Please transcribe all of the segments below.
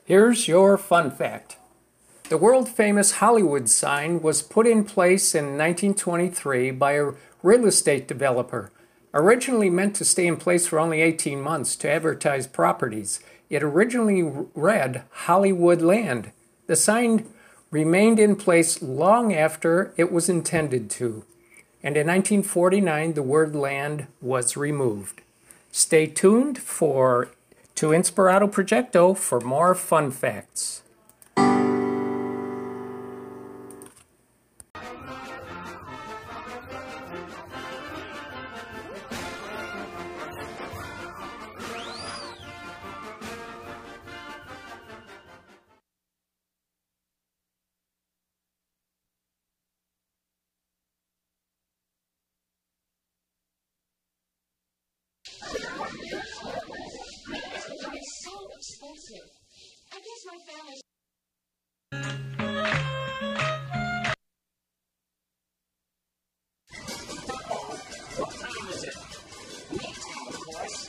Here's your fun fact. The world-famous Hollywood sign was put in place in 1923 by a real estate developer. Originally meant to stay in place for only 18 months to advertise properties, it originally read Hollywood Land. The sign remained in place long after it was intended to, and in 1949 the word land was removed. Stay tuned to Inspirato Projecto for more fun facts. It's so expensive. I guess my family's... What time is it? Me time, of course.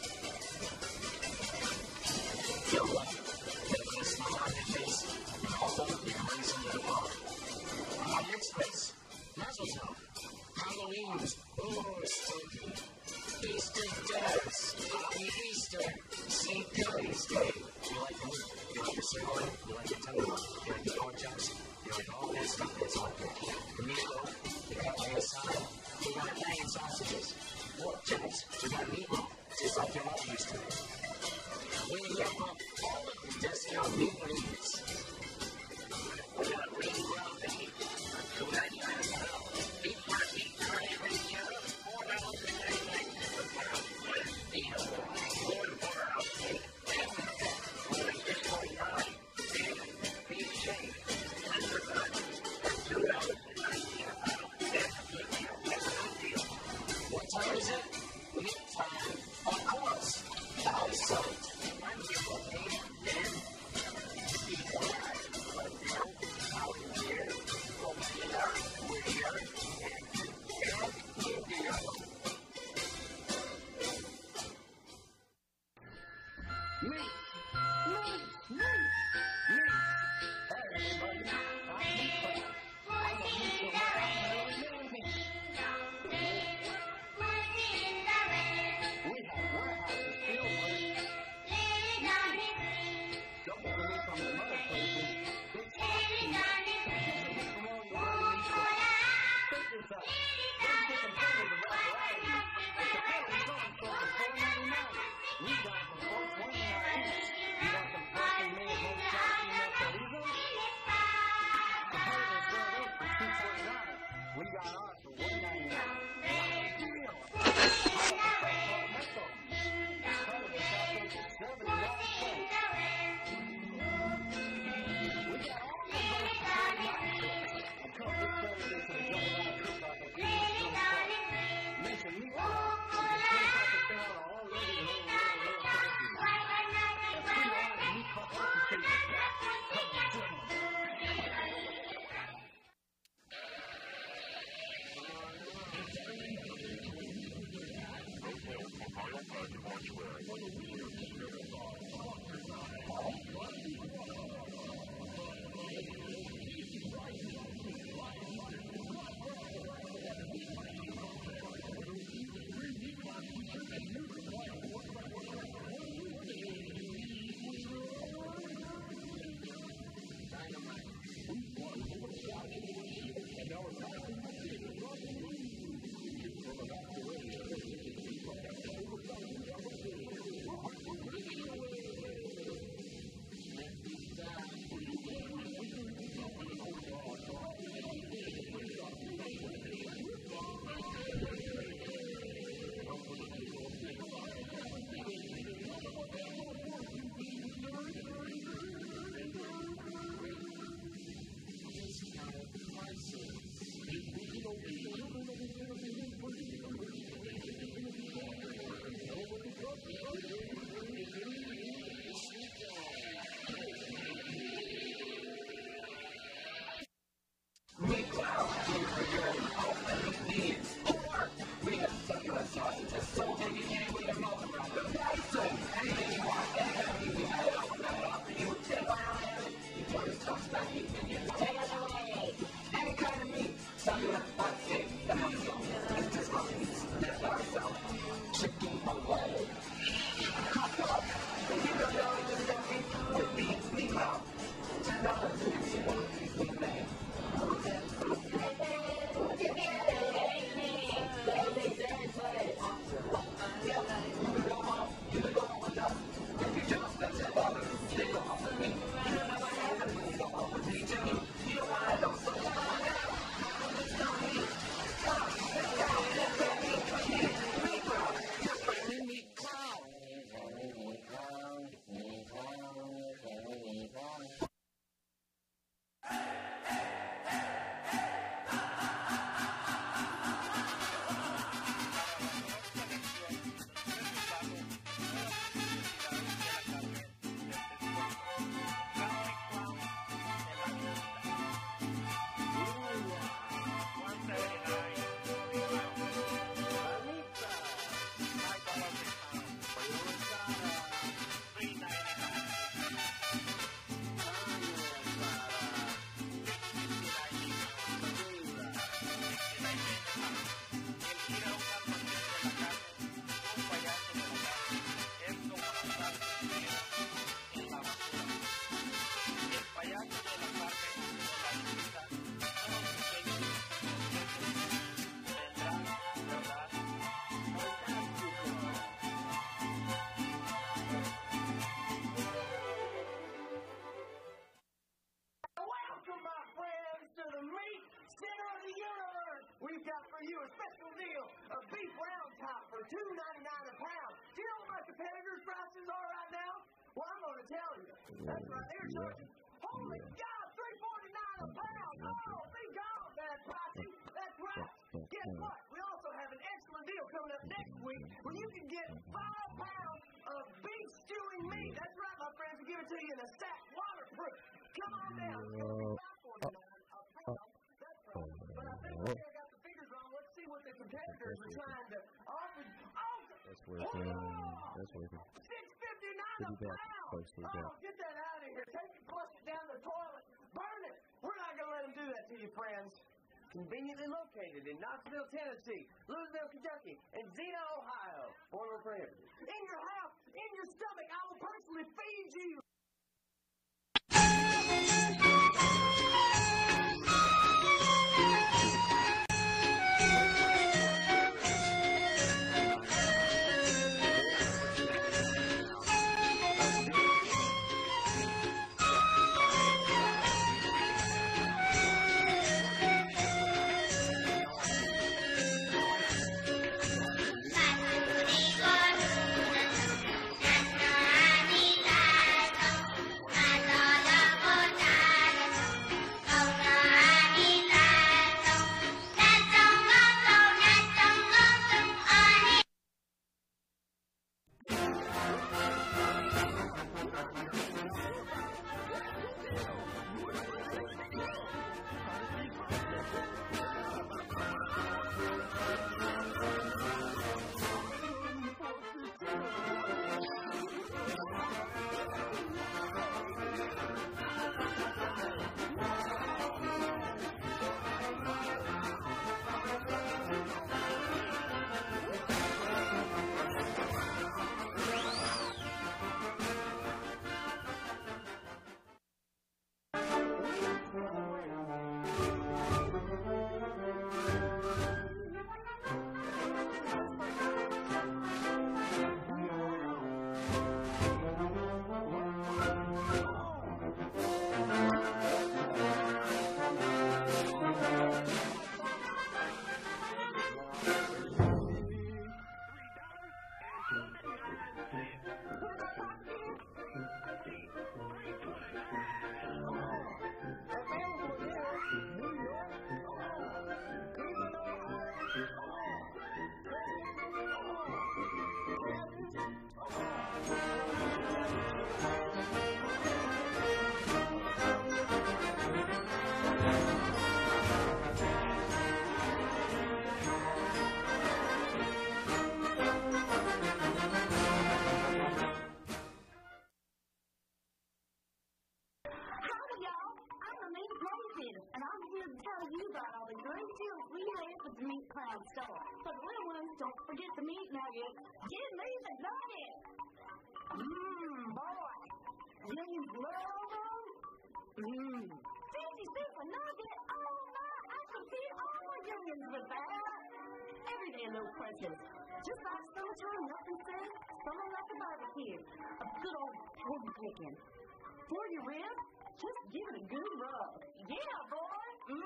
You're right. Taking a smile on your face, and also you're raising your bar. On your place, Mazel Tov. Halloween's, so good. Easter does. Happy Easter. St. Patty's Day. You like the meat? You like the sirloin? You like the tenderloin? You like the pork chops? You like all that stuff that's on there. The meatloaf, the cut on the side. We got Italian sausages. Pork chops. We got meatloaf. Just like your mother used to. We got all of them just how meat needs. We got a green ground beef. We got beef heart, beef curry, ready to get up. What time is it? Meat time. Of course. That is so. I'm here for meat and That's right, they're charging. Holy God, $3.49 a pound. Oh, be gone, that pricey. That's right. Guess what? We also have an excellent deal coming up next week where you can get 5 pounds of beef stewing meat. That's right, my friends. We give it to you in a sack, waterproof. Come on down. It's $5.49 a pound. That's right. But I think we got the figures wrong. Let's see what the competitors are trying to offer. Oh, that's working. That's working. $6.59 a pound. Oh, get that out of here. Take it, flush it down the toilet. Burn it. We're not going to let them do that to you, friends. Conveniently located in Knoxville, Tennessee, Louisville, Kentucky, and Xenia, Ohio. Order prohibited. In your house, in your stomach, I will personally feed you. And I'm here to tell you about all the great deals we have at the Meat Clown store. For the little ones, don't forget the meat nuggets. Give me the nuggets. Boy. You love them? Fancy super nugget. Oh, my. I can feed all my youngins with that. Everyday little crunches. Just like summertime nothing said, summer like a barbecue. A good old turkey chicken. For your ribs, just give it a good rub. Yeah, boy.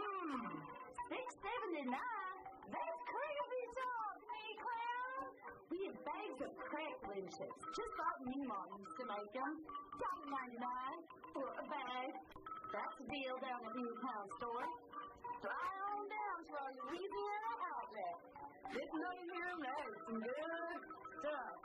$6.79. That's crazy talk, Meat Clown. We have bags of cracked chips, just like Newmont used to make them. $1.99 for a bag. That's the deal down at Meat Clown store. Fly on down to our Louisiana outlet. This nugget here knows some good stuff.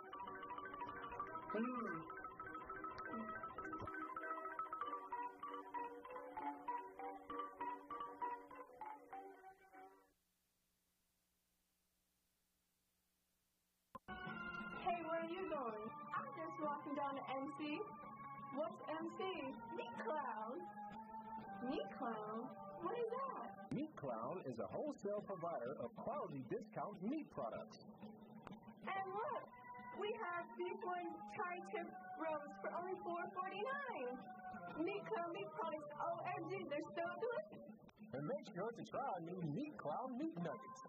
Hey, where are you going? I'm just walking down to MC. What's MC? Meat Clown. Meat Clown? What is that? Meat Clown is a wholesale provider of quality discount meat products. And look, we have beef and tri-tip roast for only $4.49. Meat Clown meat products, OMG, they're so delicious. And make sure to try new Meat Clown meat nuggets.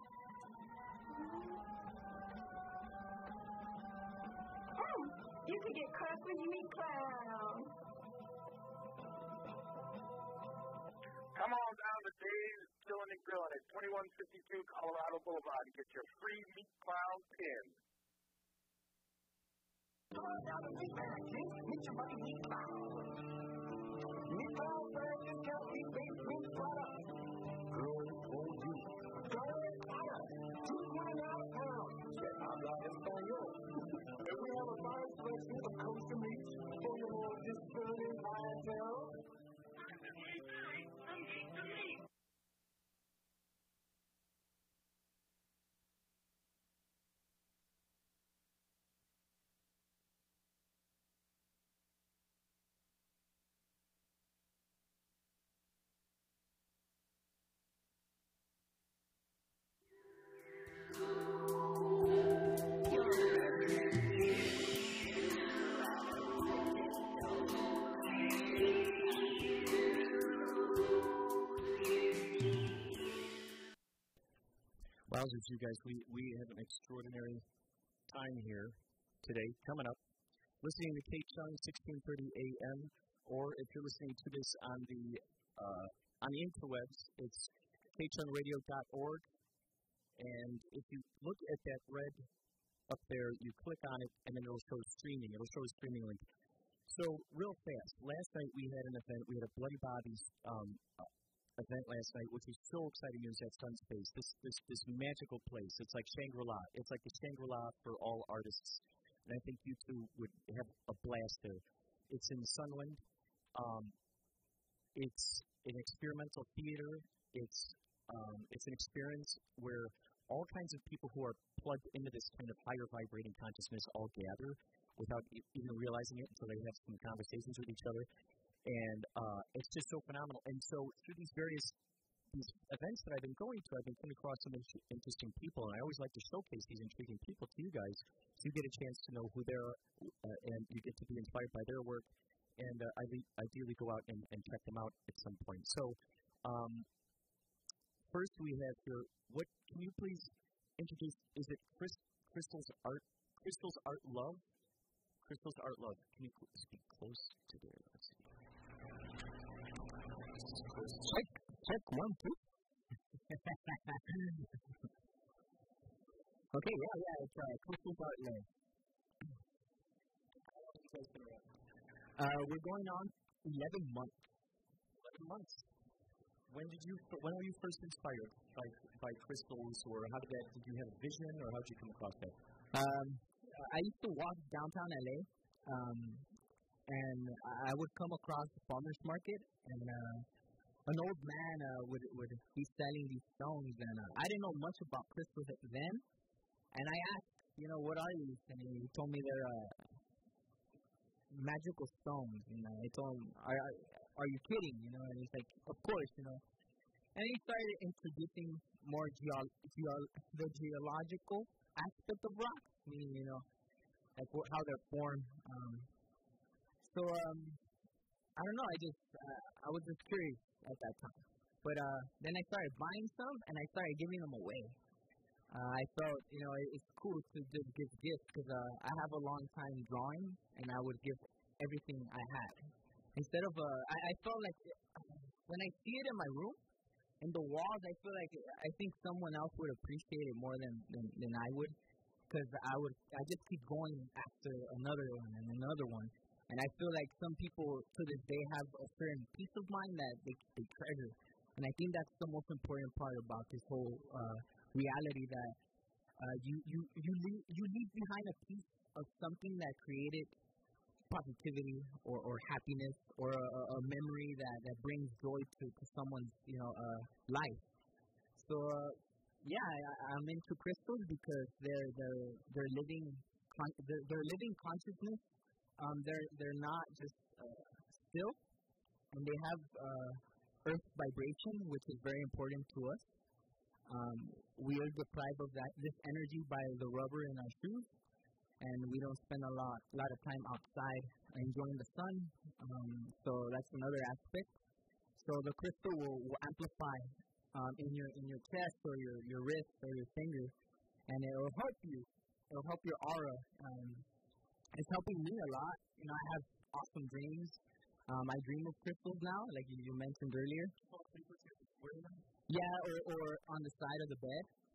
You can get crust when you Meat Clown. Come on down to Dave's Chillin' and Grillin' at 2152 Colorado Boulevard to get your free Meat Clown pin. Come on down to Meat Man, kids. Meet your buddy Meat Cloud. Meat Cloud brand discount meat-based meat products. Good for you. Garlic powder, £2.99. Check out La Espanol. And we have a fine selection of kosher meats for your more discerning clientele. Wowzers, you guys, we have an extraordinary time here today coming up. Listening to KCHUNG 1630 AM, or if you're listening to this on the interwebs, it's kchungradio.org. And if you look at that red up there, you click on it, and then it'll show streaming. It'll show a streaming link. So, real fast, last night we had an event. We had a Bloody Bobby's event last night, which was so exciting news at Sun Space. This magical place. It's like Shangri-La. It's like the Shangri-La for all artists. And I think you two would have a blast there. It's in Sunland. It's an experimental theater. It's an experience where all kinds of people who are plugged into this kind of higher vibrating consciousness all gather without even realizing it until they have some conversations with each other. And it's just so phenomenal. And so through these events that I've been going to, I've been coming across some interesting people, and I always like to showcase these intriguing people to you guys so you get a chance to know who they are, and you get to be inspired by their work, and ideally go out and check them out at some point. So first we have here, what can you please introduce, is it Crystal's Art Love? Crystal's Art Love. Can you speak close to there? Let's see. Check 1, 2. Okay, yeah, it's Crystal's Art Love. We're going on 11 months. 11 months. When were you first inspired by crystals, or did you have a vision, or how did you come across that? I used to walk downtown LA, and I would come across the farmer's market, and an old man would be selling these stones, and I didn't know much about crystals then, and I asked, what are these? And he told me they're magical stones, I told him, are you kidding? And he's like, of course, And he started introducing more the geological aspect of rocks, meaning, like how they're formed. So I don't know, I was just curious at that time. But then I started buying some, and I started giving them away. I felt, it's cool to just give gifts, because I have a long time drawing, and I would give everything I had. Instead of, I felt like when I see it in my room, in the walls, I think someone else would appreciate it more than I would, because I just keep going after another one and another one. And I feel like some people to this day have a certain peace of mind that they treasure. And I think that's the most important part about this whole reality, that you leave behind a piece of something that created positivity or happiness or a memory that brings joy to someone's life. So I'm into crystals because they're living consciousness. They're not just still, and they have earth vibration, which is very important to us. We are deprived of this energy by the rubber in our shoes, and we don't spend a lot of time outside enjoying the sun. So that's another aspect. So the crystal will amplify in your chest or your wrist or your finger, and it will help you. It will help your aura. It's helping me a lot. I have awesome dreams. I dream of crystals now, like you mentioned earlier. Yeah, or on the side of the bed.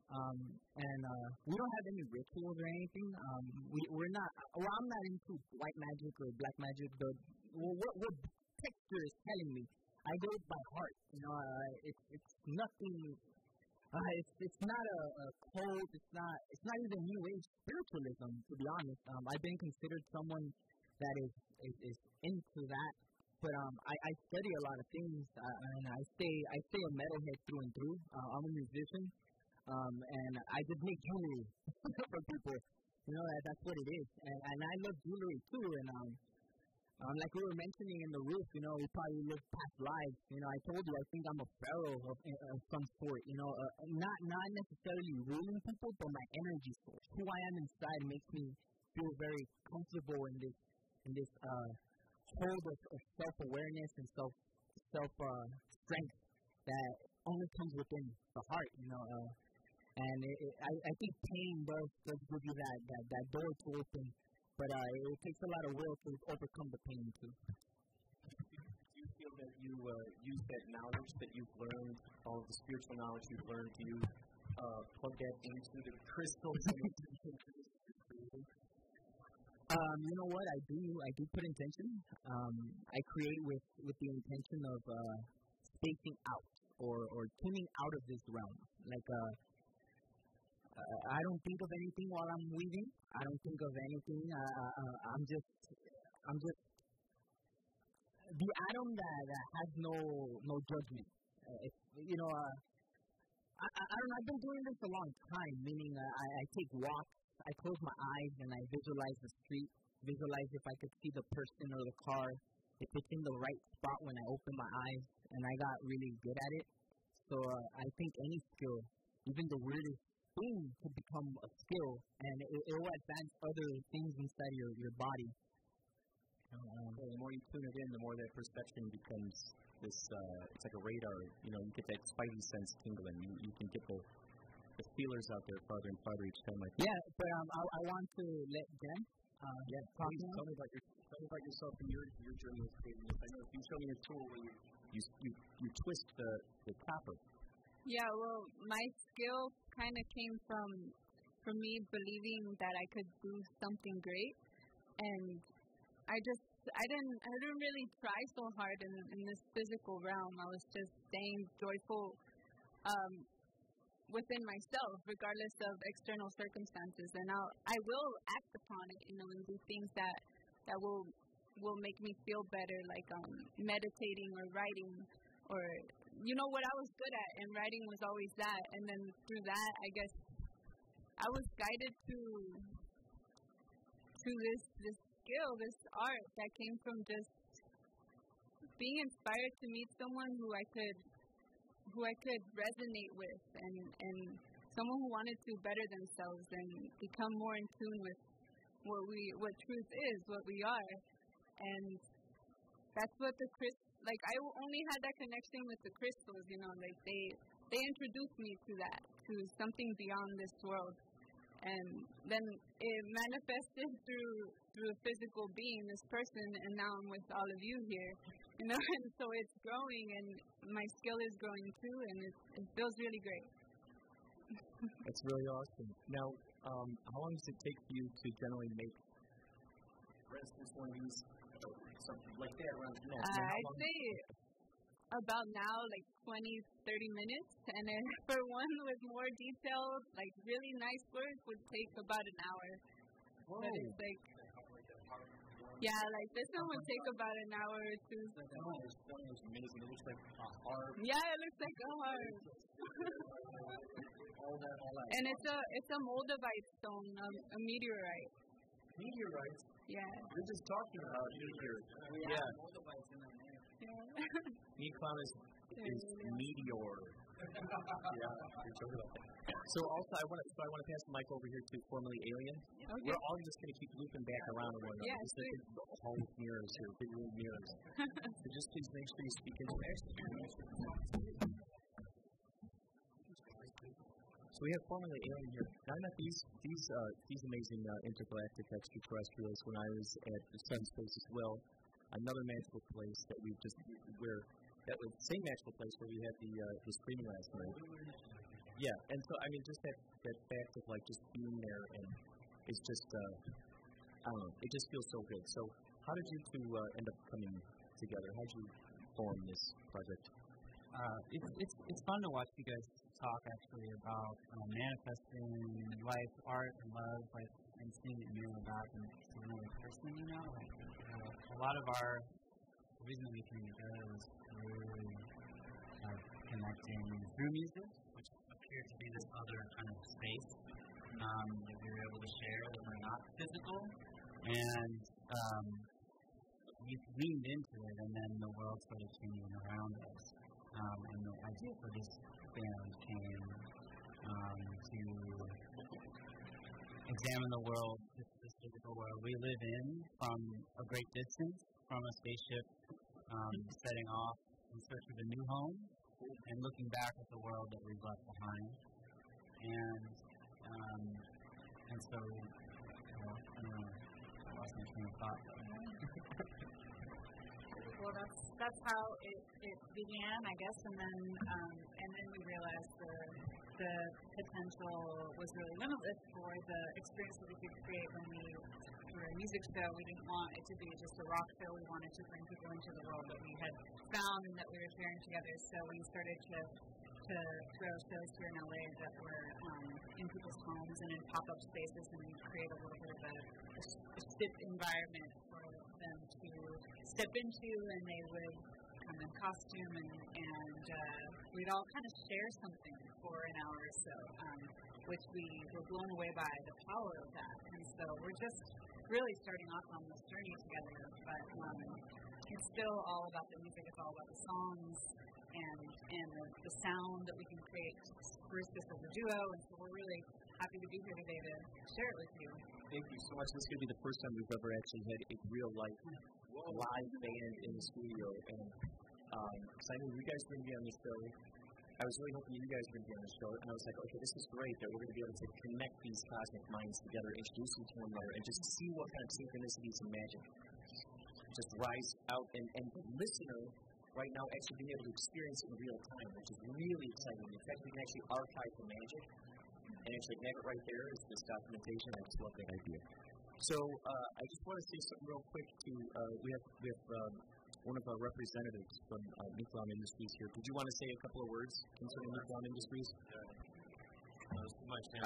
And we don't have any rituals or anything. We're not. Well, I'm not into white magic or black magic. What texture is telling me, I go by heart. You know, it's nothing. It's not a cult. It's not even New Age spiritualism. To be honest, I've been considered someone that is into that. But I study a lot of things, and I stay a metalhead through and through. I'm a musician, and I just make jewelry for people. You know, that's what it is. And I love jewelry too. And like we were mentioning in the roof, you know, we probably live past lives. You know, I told you I think I'm a pharaoh of some sort. You know, not necessarily ruling people, but my energy source. Who I am inside makes me feel very comfortable in this hold of self-awareness and self-strength that only comes within the heart, you know. And I think pain does give you that door to open, but it takes a lot of will to overcome the pain too. Do you feel that you use that knowledge that you've learned, all of the spiritual knowledge you've learned, do you plug that into the crystals? You know what? I do put intention. I create with the intention of spacing out or tuning out of this realm. Like I don't think of anything while I'm weaving. I don't think of anything. I'm just the atom that has no judgment. You know, I don't know. I've been doing this a long time. Meaning, I take walks. I close my eyes and I visualize the street, visualize if I could see the person or the car, if it's in the right spot when I open my eyes, and I got really good at it. So I think any skill, even the weirdest thing, could become a skill, and it will advance other things inside your body. The more you tune it in, the more that perception becomes this, it's like a radar, you know, you get that spidey sense tingling, you can get the feelers out there farther and farther each time. Yeah, but I want to let Jen please tell me about yourself and your journey with creating this. I know if you show me a tool where you twist the copper. Yeah, well, my skill kind of came from me believing that I could do something great, and I didn't really try so hard in this physical realm. I was just staying joyful within myself, regardless of external circumstances, and I will act upon it, you know, and do things that will make me feel better, like meditating or writing, or you know what I was good at, and writing was always that. And then through that, I guess I was guided to this skill, this art that came from just being inspired to meet someone who I could resonate with, and someone who wanted to better themselves and become more in tune with what truth is, what we are. And that's what like I only had that connection with the crystals, you know, like they introduced me to that, to something beyond this world. And then it manifested through a physical being, this person, and now I'm with all of you here, you know, and so it's growing, and my skill is growing too, and it feels really great. That's really awesome. Now, how long does it take for you to generally make, for instance, one of these, something like that around the neck? I'd say about now, like 20, 30 minutes, and then for one with more detail, like really nice work, would take about an hour. Whoa. But it's like, yeah, like this one would take about an hour or two. That one is amazing. It looks like a heart. Yeah, it looks like a heart. all that. And it's a moldavite stone, a meteorite. Meteorites? Yeah. We're just talking about meteors. Yeah. Nikon is meteor. So also, I want to pass the mic over here to formerly Alien. Okay. We're all just going to keep looping back around and around. Yeah, just like the hall of mirrors here, big room mirrors. So just please make sure you speak into that. So we have formerly Alien here. Now I met these amazing intergalactic extraterrestrials when I was at the Sunspace as well. Another magical place that that was the same magical place where we had the screening last night. Yeah, and so I mean, just that fact of like just being there, and it's just I don't know, it just feels so good. So how did you two end up coming together? How did you form this project? It's fun to watch you guys talk actually about manifesting life, art, and love, like, and seeing it mirror back and to another person. You know, like a lot of the reason we came together was through connecting through music, which appeared to be this other kind of space that we were able to share that were not physical, and we leaned into it, and then the world started changing around us, and the idea for this band came to examine the world, this physical world we live in, from a great distance, from a spaceship setting off in search of a new home, and looking back at the world that we've left behind. And so, well, I don't know, I lost my train of thought. Well, that's how it began, I guess, and then we realized the potential was really limitless for the experience that we could create when we were a music show. We didn't want it to be just a rock show. We wanted to bring people into the world that we had found and that we were sharing together. So we started to throw shows here in LA that were in people's homes and in pop-up spaces, and create a little bit of a sit environment for them to step into, and they would come in costume, and we'd all kind of share something for an hour or so, which we were blown away by the power of that. And so we're just really starting off on this journey together, but it's still all about the music, it's all about the songs, and the sound that we can create through this as a duo, and so we're really happy to be here today to share it with you. Thank you so much. This is going to be the first time we've ever actually had a real-life live band in the studio, and because I knew you guys were going to be on the show, I was really hoping you guys were going to be on the show, and I was like, okay, this is great that we're going to be able to connect these cosmic minds together, introduce them to one another, and just see what kind of synchronicities and magic just rise out, and the listener right now actually being able to experience it in real time, which is really exciting. In fact, we can actually archive the magic and actually have it right there as this documentation. I just love that idea. So I just want to say something real quick to we have one of our representatives from Nucleon Industries here. Did you want to say a couple of words concerning Nucleon Industries? I just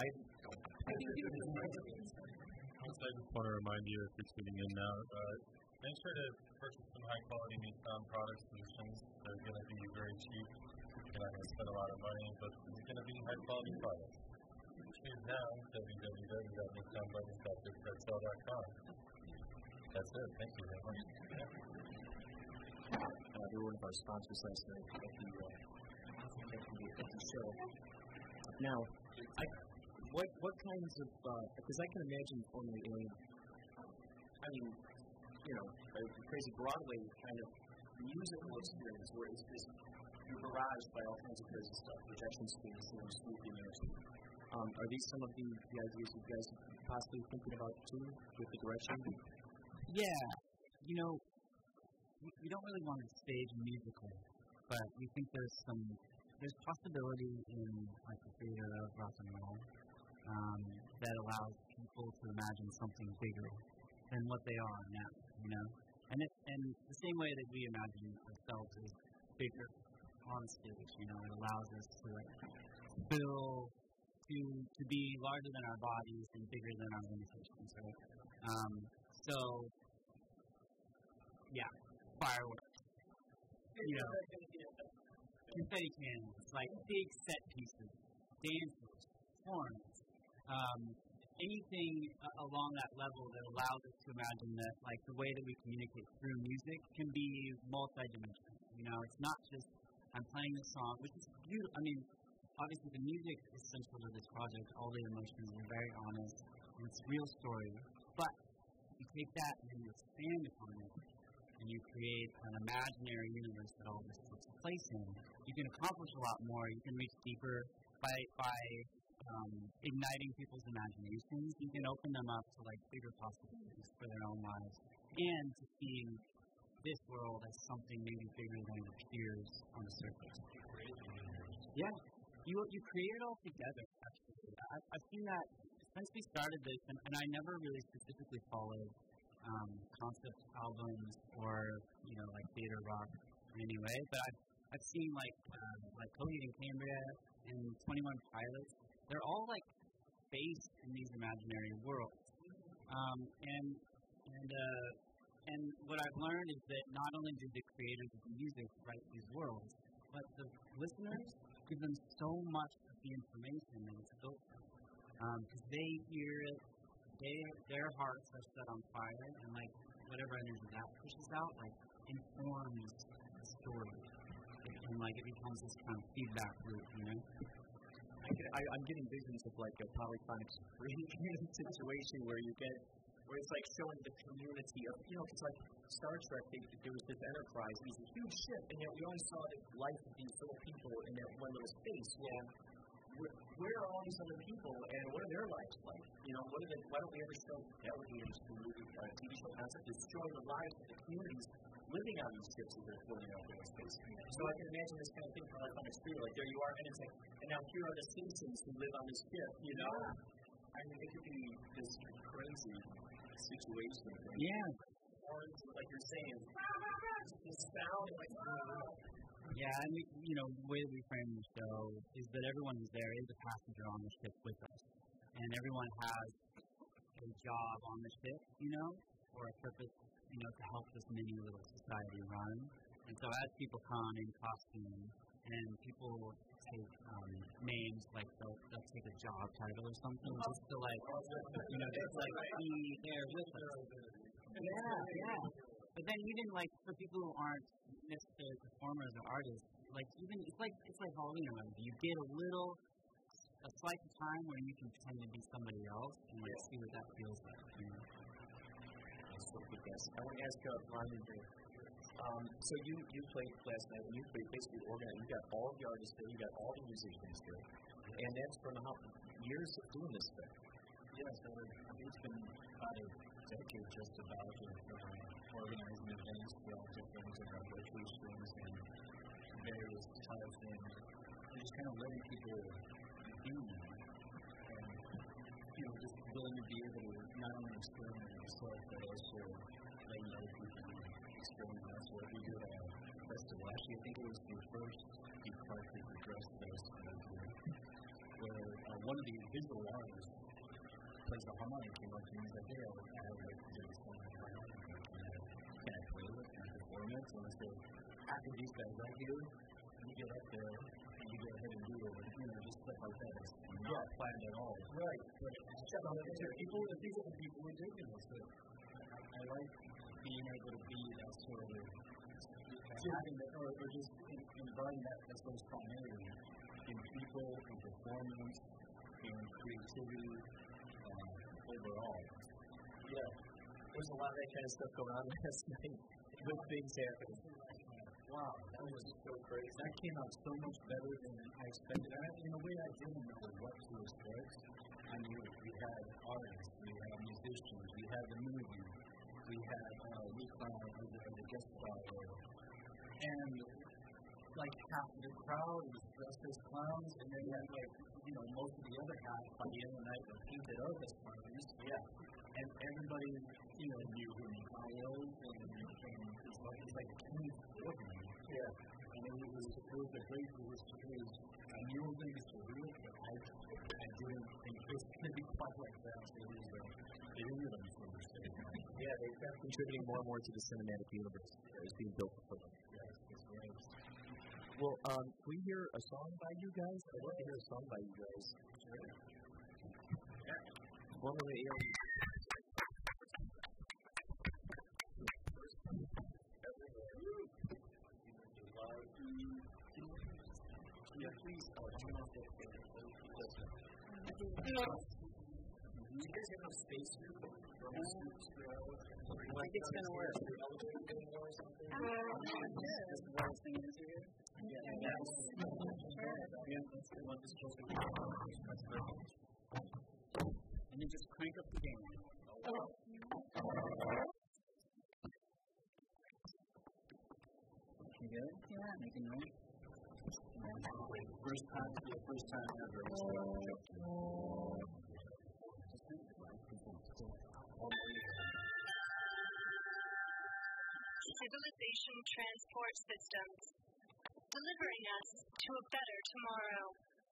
want to remind you, if you're tuning in now, make sure to purchase some high-quality Nucleon products, solutions. They're going to be very cheap. You're not going to spend a lot of money, but it's going to be high-quality products. Choose now, www.nucleonbuddies.bigredcell.com. That's it. Thank you very much. They were one of our sponsors last night at the show. Now, what kinds of, because I can imagine forming I mean, you know, a crazy Broadway kind of musical experience where it's just you're barraged by all kinds of crazy stuff, projection screens, smooth immersion. Are these some of the ideas you guys are possibly thinking about too, with the direction? Yeah, you know, we don't really want to stage a musical, but we think there's possibility in like the theater of rock and roll that allows people to imagine something bigger than what they are now, you know? And the same way that we imagine ourselves as bigger on stage, you know, it allows us to feel to be larger than our bodies and bigger than our limitations, right? So, yeah, fireworks, you know, confetti cannons, like big set pieces, dances, horns, anything along that level that allows us to imagine that, like, the way that we communicate through music can be multidimensional. You know, it's not just I'm playing this song, which is beautiful. I mean, obviously the music is central to this project. All the emotions are very honest, and it's a real story. But you take that and you expand upon it, and you create an imaginary universe that all this takes place in. You can accomplish a lot more. You can reach deeper by igniting people's imaginations. You can open them up to like bigger possibilities for their own lives, and to seeing this world as something maybe bigger than it appears on the surface. Yeah, you create it all together, actually. I've seen that since we started this, and I never really specifically followed concept albums or, like theater rock in any way, but I've seen like Coheed and Cambria and 21 Pilots. They're all like based in these imaginary worlds. And what I've learned is that not only do the creators of the music write these worlds, but the listeners give them so much of the information that it's built from. Because they hear it, their hearts are set on fire, and like whatever energy that pushes out, like informs the story. And like it becomes this kind of feedback loop, I'm getting visions of like a polyphonic situation where it's like showing the community of, it's like Star Trek, there was this Enterprise, it was a huge ship, and yet we always saw the life of these little people in that one little space. Well, where are all these other people, and what are their lives like? Why don't we ever show that would be an interesting movie, TV show concept, is showing the lives of the communities living on these ships that they're floating out there in space. So I can imagine this kind of thing from on the street, like there you are, and it's like, and now here are the citizens who live on this ship, I mean, it could be this crazy situation. Yeah. Or like you're saying, the sound, like, yeah, and the way that we frame the show is that everyone who's there is a passenger on the ship with us. And everyone has a job on the ship, or a purpose, to help this mini little society run. And so as people come in costume and people take names, like they'll take a job title or something, just to like, just like be there with us. Yeah. But then even like for people who aren't necessarily performers or artists, like even it's like Halloween or whatever. You get a slight time where you can pretend to be somebody else and like see what that feels like. That's so good. Yes. I want to ask Ryan here. So you played last night, and you played basically organized. You got all the artists there, you got all the musicians there, and that's from how years of doing this stuff. Yes, I think it's been about a decade just about of organizing events throughout different locations and various types, and just kind of letting people be, and just willing to be able to not only experiment themselves, but also letting other people experience. That's what we did at a festival. Actually, I think it was the first Deep Cartridge Dress Festival where one of the visual artists plays the harmonica, came up to me and said, hey, I have like to do this one harmonica, can I play with my performance? And I said, after these guys right here, you get up there and you go ahead and do it, just stuff like that. It's not planned at all. Right. But people are digging it. So I like being able to be that sort of having that, or just inviting that sort of spontaneity in people, in performance, in creativity, overall. Yeah. There's a lot of that kind of stuff going on last night. Good things happening. Wow, that was so crazy. That came out so much better than I expected. In a way, I didn't know what to expect. I mean, we had artists, we had musicians, we had the movie, we had the guest star, and like half of the crowd was dressed as clowns, and then you had like, most of the other half by the end of the night were painted up as clowns. Yeah. And everybody, knew who Mikhail and it's like a team sport. Yeah. And it was a great, I knew it was going to be surreal, but I didn't think it was going to be quite like that. So it ended up so much. Yeah, they've been contributing more and more to the cinematic universe that is being built for them. Yes, that's right. Well, can we hear a song by you guys? I'd love to hear a song by you guys. Sure. Formerly yeah, please, turn off the do you guys have enough space here for my scoops? I think it's going to work. Just one thing is here. Yes. Yeah, that's the one that's supposed to be. And then just crank up the gain. You good? Yeah. Making noise? First time ever. Civilization Transport Systems, delivering us to a better tomorrow.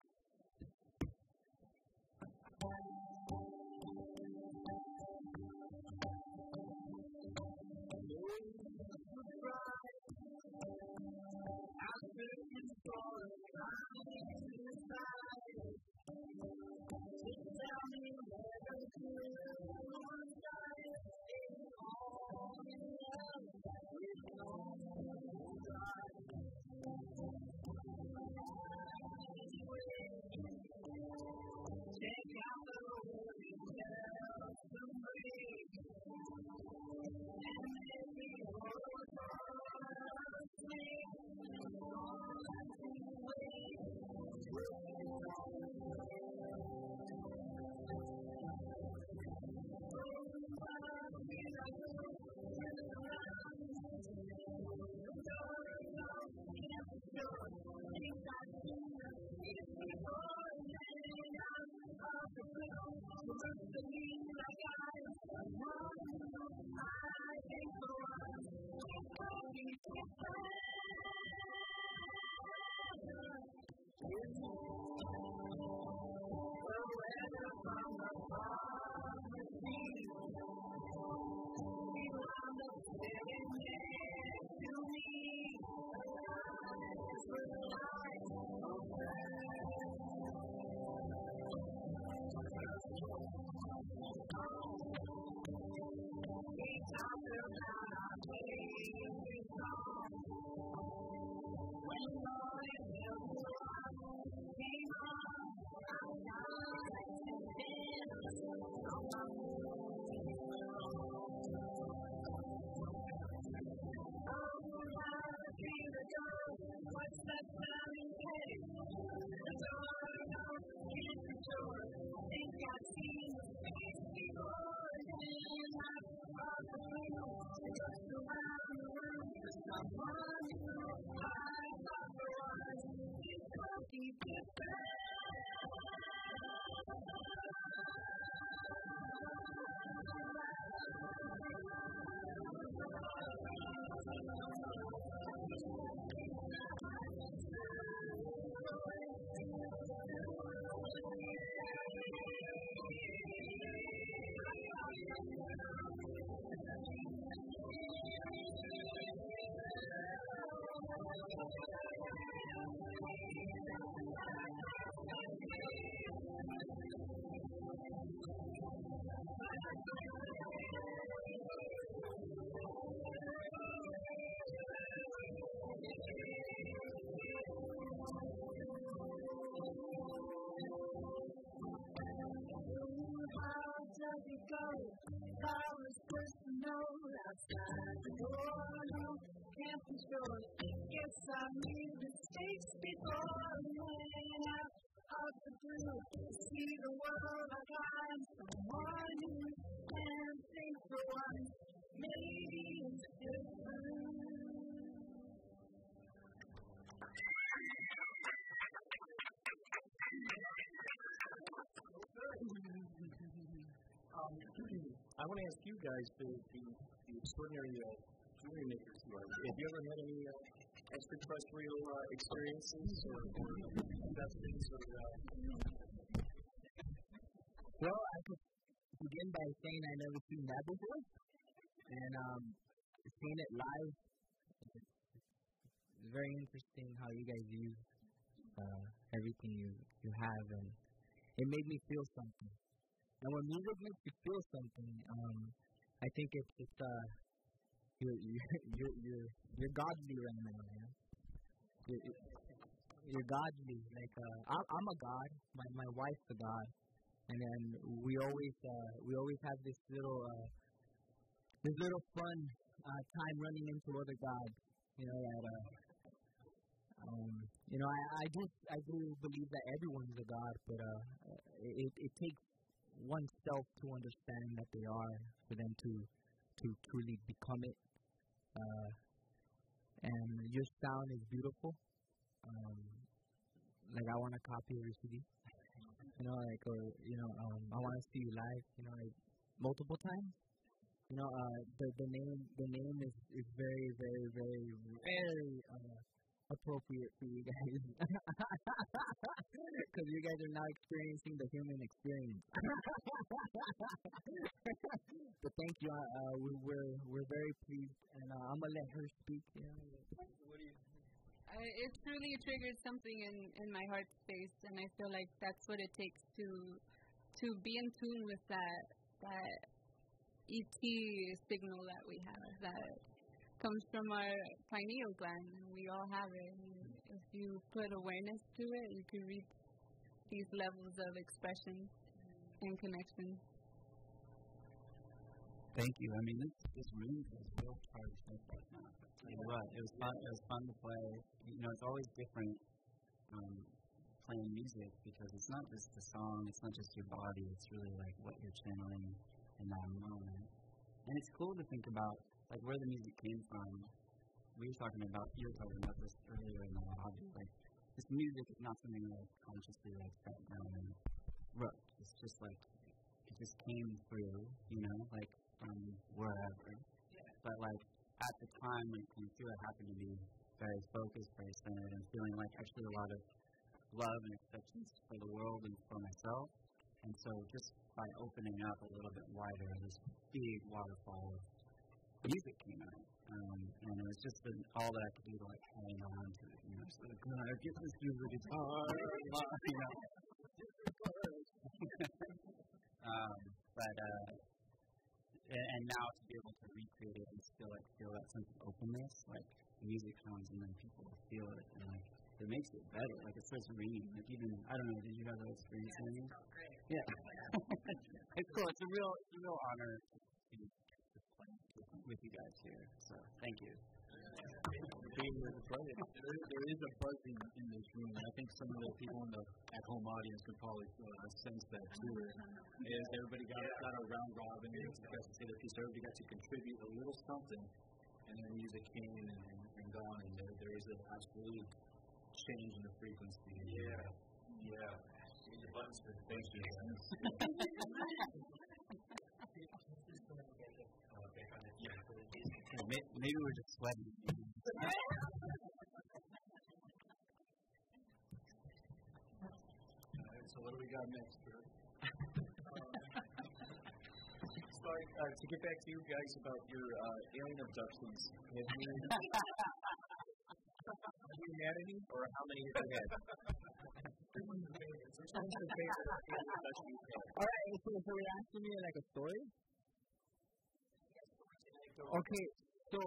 I want to ask you guys, the extraordinary jewelry makers you are. Have you ever had any extraterrestrial experiences or investments or? Well, I could begin by saying I never seen that before, and seeing it live. It's very interesting how you guys use everything you have, and it made me feel something. And when music makes you feel something, I think you're godly right now, man. You're godly. Like I'm a god. My wife's a god, and then we always have this little fun time running into other gods. I do believe that everyone's a god, but it takes oneself to understand that they are, for them to truly become it. And your sound is beautiful. like I want a copy of your CD. You know, like, or, you know, I want to see you live, you know, like, multiple times. You know, the name is very, very, very, very appropriate for you guys. Because you guys are now experiencing the human experience. But thank you. We're very pleased, and I'm gonna let her speak. You know, what do you? It truly triggered something in my heart space, and I feel like that's what it takes to be in tune with that ET signal that we have that comes from our pineal gland. We all have it. And if you put awareness to it, you can reach these levels of expression and connection. Thank you. I mean, this room is real charged up right now. You know what? It was fun. It was fun to play. You know, it's always different playing music because it's not just the song. It's not just your body. It's really like what you're channeling in that moment. And it's cool to think about like where the music came from. You were talking about this earlier in the lobby. Like this music is not something that I consciously like sat down and wrote. It's just like it just came through. You know, like from wherever. But like at the time when it came through, I happened to be very focused, very centered, and feeling like actually a lot of love and acceptance for the world and for myself. And so just by opening up a little bit wider, this big waterfall of music came out. And it was just all that I could do to like hang on to it. You know, so like, get this through the guitar. You know. And now to be able to recreate it and still like feel that sense of openness, like music comes and then people feel it and like it makes it better. Like it starts ringing. Like even I don't know, did you have that experience? Yeah, great. Yeah. It's cool. It's a real honor to play with you guys here. So thank you. There is a buzzing in this room, and I think some of the people in the at-home audience could probably sense that too. As everybody got a round robin, got to say their piece, everybody got to contribute a little something, and then music came and gone, and there is an absolute change in the frequency. Yeah. The buttons for thank you. Maybe we're just sweating. So what do we got next, Kurt? To get back to you guys about your alien abductions. Have you had any, or how many have you had? All right, so you're asking me like a story? Okay, so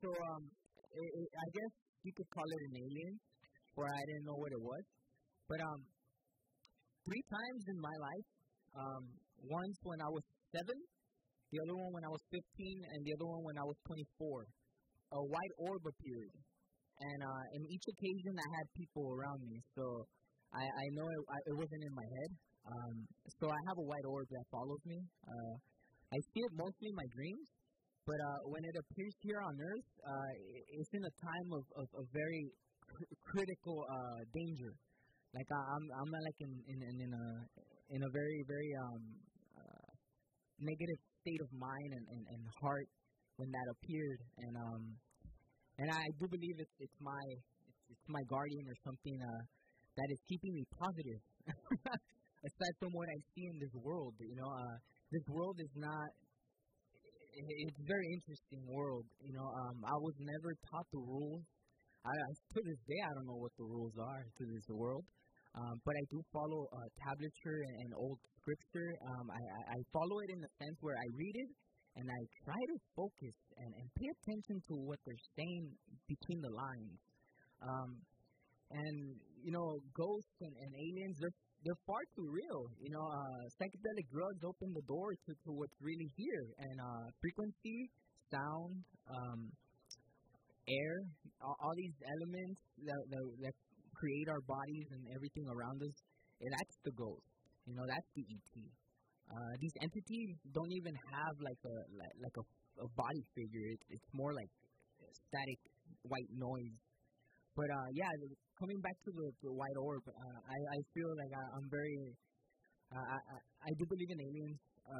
I guess you could call it an alien, or I didn't know what it was. But 3 times in my life, once when I was 7, the other one when I was 15, and the other one when I was 24, a white orb appeared. And in each occasion, I had people around me, so I know it wasn't in my head. So I have a white orb that follows me. I see it mostly in my dreams. But when it appears here on Earth, it's in a time of very critical danger. Like I'm like in a very very negative state of mind and heart when that appeared, and I do believe it's my guardian or something that is keeping me positive. Aside from what I see in this world, you know, this world is not. It's a very interesting world, you know. I was never taught the rules. To this day, I don't know what the rules are to this world. But I do follow tablature and old scripture. I follow it in the sense where I read it and I try to focus and pay attention to what they're saying between the lines. And you know, ghosts and aliens, they're far too real. You know, psychedelic drugs open the door to what's really here. And frequency, sound, air, all these elements that create our bodies and everything around us, that's the ghost. You know, that's the ET. These entities don't even have like a body figure. It's more like static white noise. But yeah, coming back to the white orb, I feel like I'm very I do believe in aliens,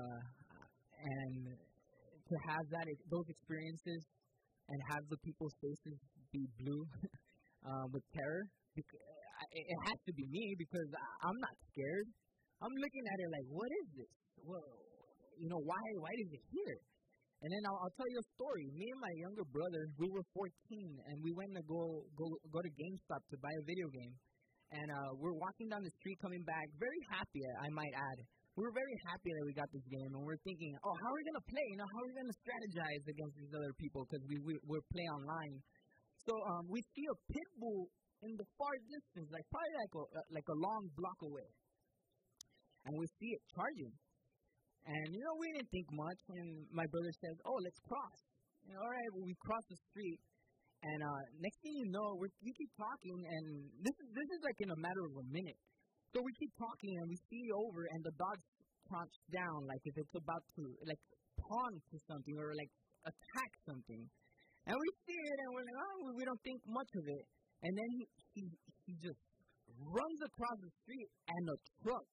and to have those experiences and have the people's faces be blue with terror, it has to be me because I'm not scared. I'm looking at it like, what is this? Well, why is it here? And then I'll tell you a story. Me and my younger brother, we were 14, and we went to go to GameStop to buy a video game. And we're walking down the street coming back, very happy, I might add. We were very happy that we got this game, and we're thinking, oh, how are we going to play? How are we going to strategize against these other people? Because we're play online. So we see a pit bull in the far distance, probably like a long block away. And we see it charging. And, we didn't think much, and my brother says, oh, let's cross. All right, well, we cross the street, and next thing you know, we keep talking, and this is like in a matter of a minute. So we keep talking, and we see over, and the dog crouched down, like if it's about to, like, pawn to something, or, like, attack something. And we see it, and we're like, oh, we don't think much of it. And then he just runs across the street, and a truck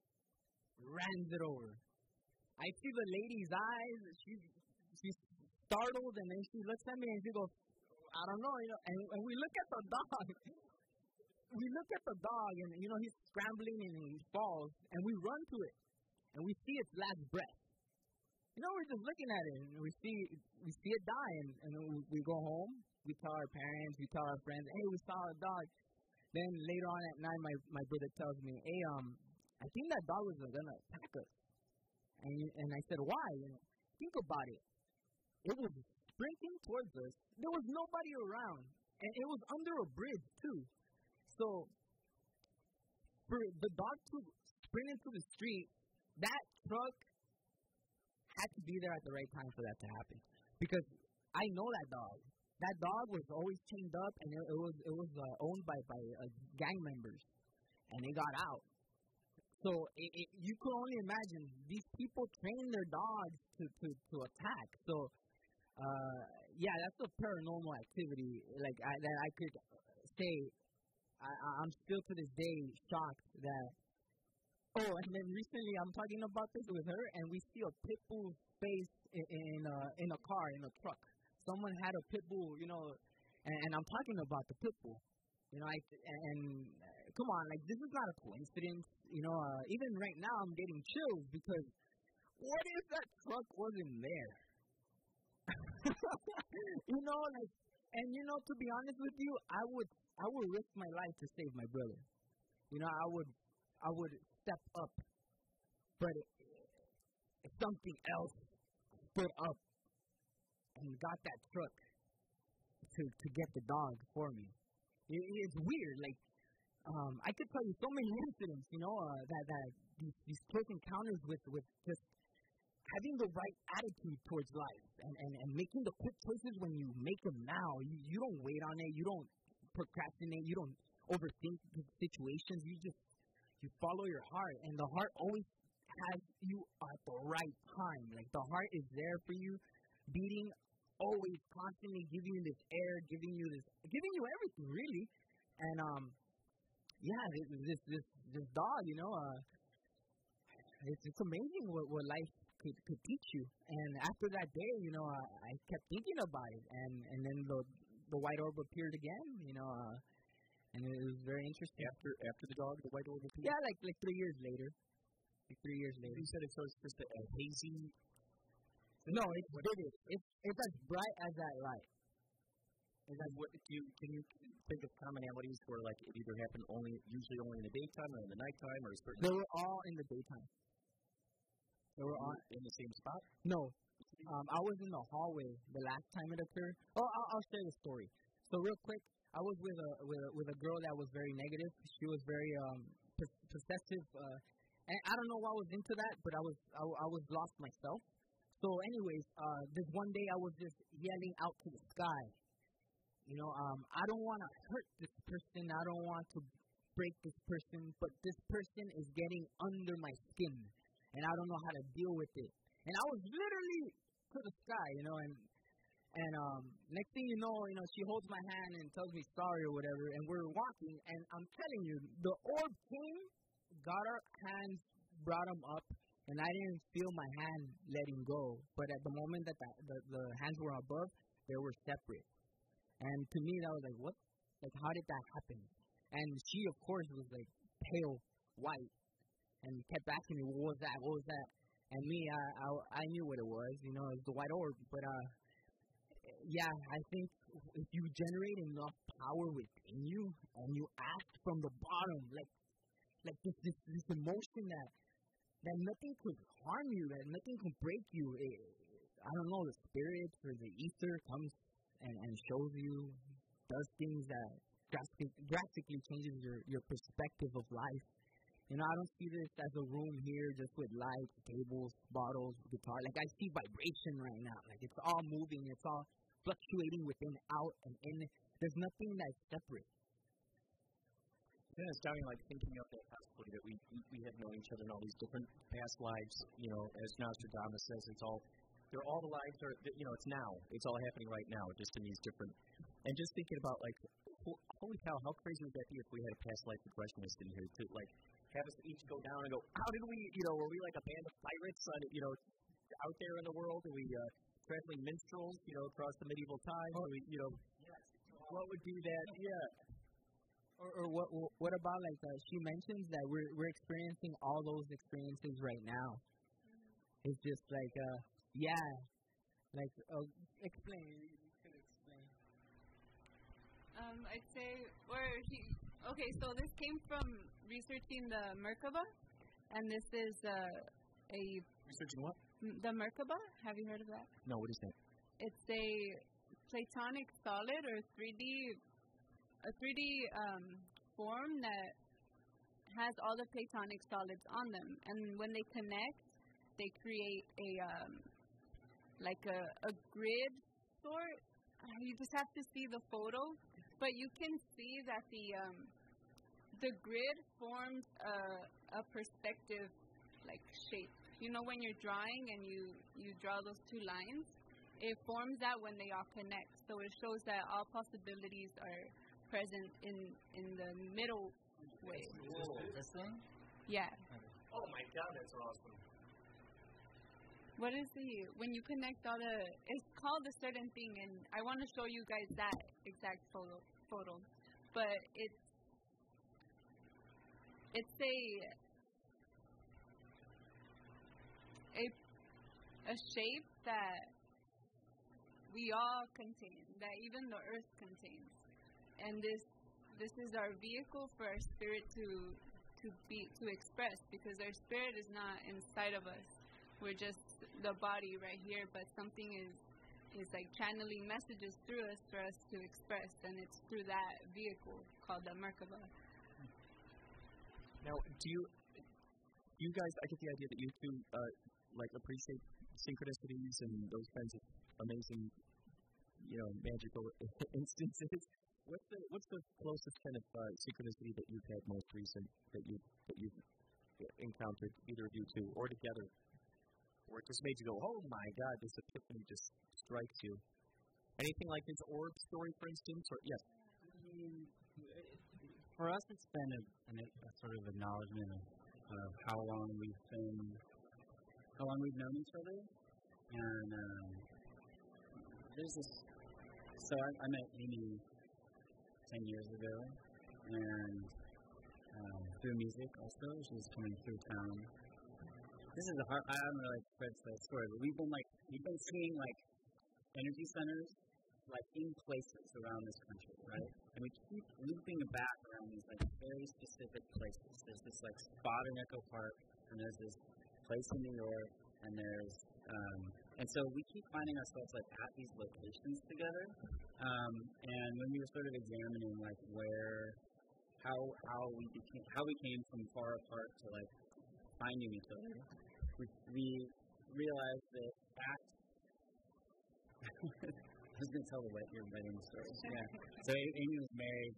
runs it over. I see the lady's eyes. She's startled, and then she looks at me and she goes, I don't know, And we look at the dog. We look at the dog, and he's scrambling and he falls, and we run to it, and we see its last breath. We're just looking at it, and we see it die, and we go home. We tell our parents, we tell our friends, hey, we saw a dog. Then later on at night, my brother tells me, hey, I think that dog was gonna attack us. And I said, why? Think about it. It was sprinting towards us. There was nobody around. And it was under a bridge, too. So, for the dog to sprint into the street, that truck had to be there at the right time for that to happen. Because I know that dog. That dog was always chained up, and it was owned by gang members. And they got out. So you could only imagine these people train their dogs to attack. So yeah, that's a paranormal activity. Like that I could say. I'm still to this day shocked that. Oh, and then recently I'm talking about this with her, and we see a pit bull face in a car, in a truck. Someone had a pit bull, and I'm talking about the pit bull. Come on, like, this is not a coincidence. Even right now I'm getting chills because what if that truck wasn't there? To be honest with you, I would risk my life to save my brother. I would step up, but if something else stood up and got that truck to get the dog for me. It's weird, like, I could tell you so many incidents, that these close encounters with just having the right attitude towards life and making the quick choices when you make them now. You don't wait on it. You don't procrastinate. You don't overthink the situations. You follow your heart, and the heart always has you at the right time. Like, the heart is there for you, beating, always constantly giving you this air, giving you everything, really. And yeah, this dog, it's amazing what life could teach you. And after that day, I kept thinking about it, and then the white orb appeared again, and it was very interesting. After the dog, the white orb appeared? Yeah, like 3 years later. Like 3 years later. You said it's just a hazy. No, it's vivid. It's as bright as that light. Can you think of commonalities where, like, it either happened usually only in the daytime or in the nighttime or a certain? They were all in the daytime. They were all in the same spot? No. I was in the hallway the last time it occurred. Oh, I'll share the story. So real quick, I was with a girl that was very negative. She was very possessive, and I don't know why I was into that, but I was lost myself. So anyways, this one day I was just yelling out to the sky. I don't want to hurt this person. I don't want to break this person, but this person is getting under my skin, and I don't know how to deal with it. And I was literally to the sky, And next thing you know, she holds my hand and tells me sorry or whatever, and we're walking, and I'm telling you, the orb came, got our hands, brought them up, and I didn't feel my hand letting go. But at the moment that the hands were above, they were separate. And to me, that was like, what? Like, how did that happen? And she, of course, was like pale white and kept asking me, what was that? What was that? And me, I knew what it was. It was the white orb. But, yeah, I think if you generate enough power within you and you act from the bottom, like this emotion that nothing could harm you, that nothing could break you. I don't know, the spirit or the ether comes and shows you, does things that drastically changes your perspective of life. I don't see this as a room here just with lights, tables, bottles, guitar. Like, I see vibration right now. Like, it's all moving. It's all fluctuating within, out, and in. There's nothing that's separate. Yeah, it's sounding like thinking of that possibility that we have known each other in all these different past lives. As Nostradamus says, they're all the lives are, it's now. It's all happening right now, just in these different. And just thinking about, like, holy cow, how crazy would that be if we had a past life regressionist in here to, like, have us each go down and go, how did we, were we like a band of pirates on, out there in the world? Are we traveling minstrels, across the medieval times? What would do that? Yeah. Or what about, like, she mentions that we're experiencing all those experiences right now. It's just like, explain. You could explain. I'd say, so this came from researching the Merkaba, and this is researching what? The Merkaba. Have you heard of that? No, what is that? It's a Platonic solid or 3D form that has all the Platonic solids on them, and when they connect, they create a grid sort. You just have to see the photo, but you can see that the grid forms a perspective shape. When you're drawing and you draw those two lines, it forms that when they all connect. So it shows that all possibilities are present in the middle way. This thing? Yeah. Oh my God, that's awesome. What is when you connect all it's called a certain thing, and I want to show you guys that exact photo. But it's a shape that we all contain, that even the earth contains. And this is our vehicle for our spirit to express, because our spirit is not inside of us. We're just the body right here, but something is like channeling messages through us for us to express, and it's through that vehicle called the Merkaba. Now, do you guys, I get the idea that you two appreciate synchronicities and those kinds of amazing, magical instances. What's the closest kind of synchronicity that you've had most recent that you've encountered, either of you two or together, or it just made you go, oh my God, this epiphany just strikes you? Anything like his orb story, for instance? Or yes. For us, it's been a sort of acknowledgement of how long we've known each other, and there's this. So I met Amy 10 years ago, and through music also. She was coming through town. This is I don't know if that's the story, but we've been seeing energy centers in places around this country, right? And we keep looping back around these very specific places. There's this spot in Echo Park, and there's this place in New York, and there's and so we keep finding ourselves at these locations together. And when we were sort of examining how we came from far apart to finding each other, we realized that I was going to tell your wedding story. Yeah. So Amy was married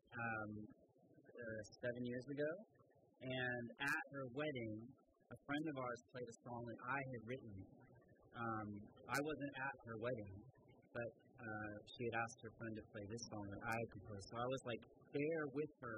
7 years ago, and at her wedding, a friend of ours played a song that I had written. I wasn't at her wedding, but she had asked her friend to play this song that I composed. So I was like there with her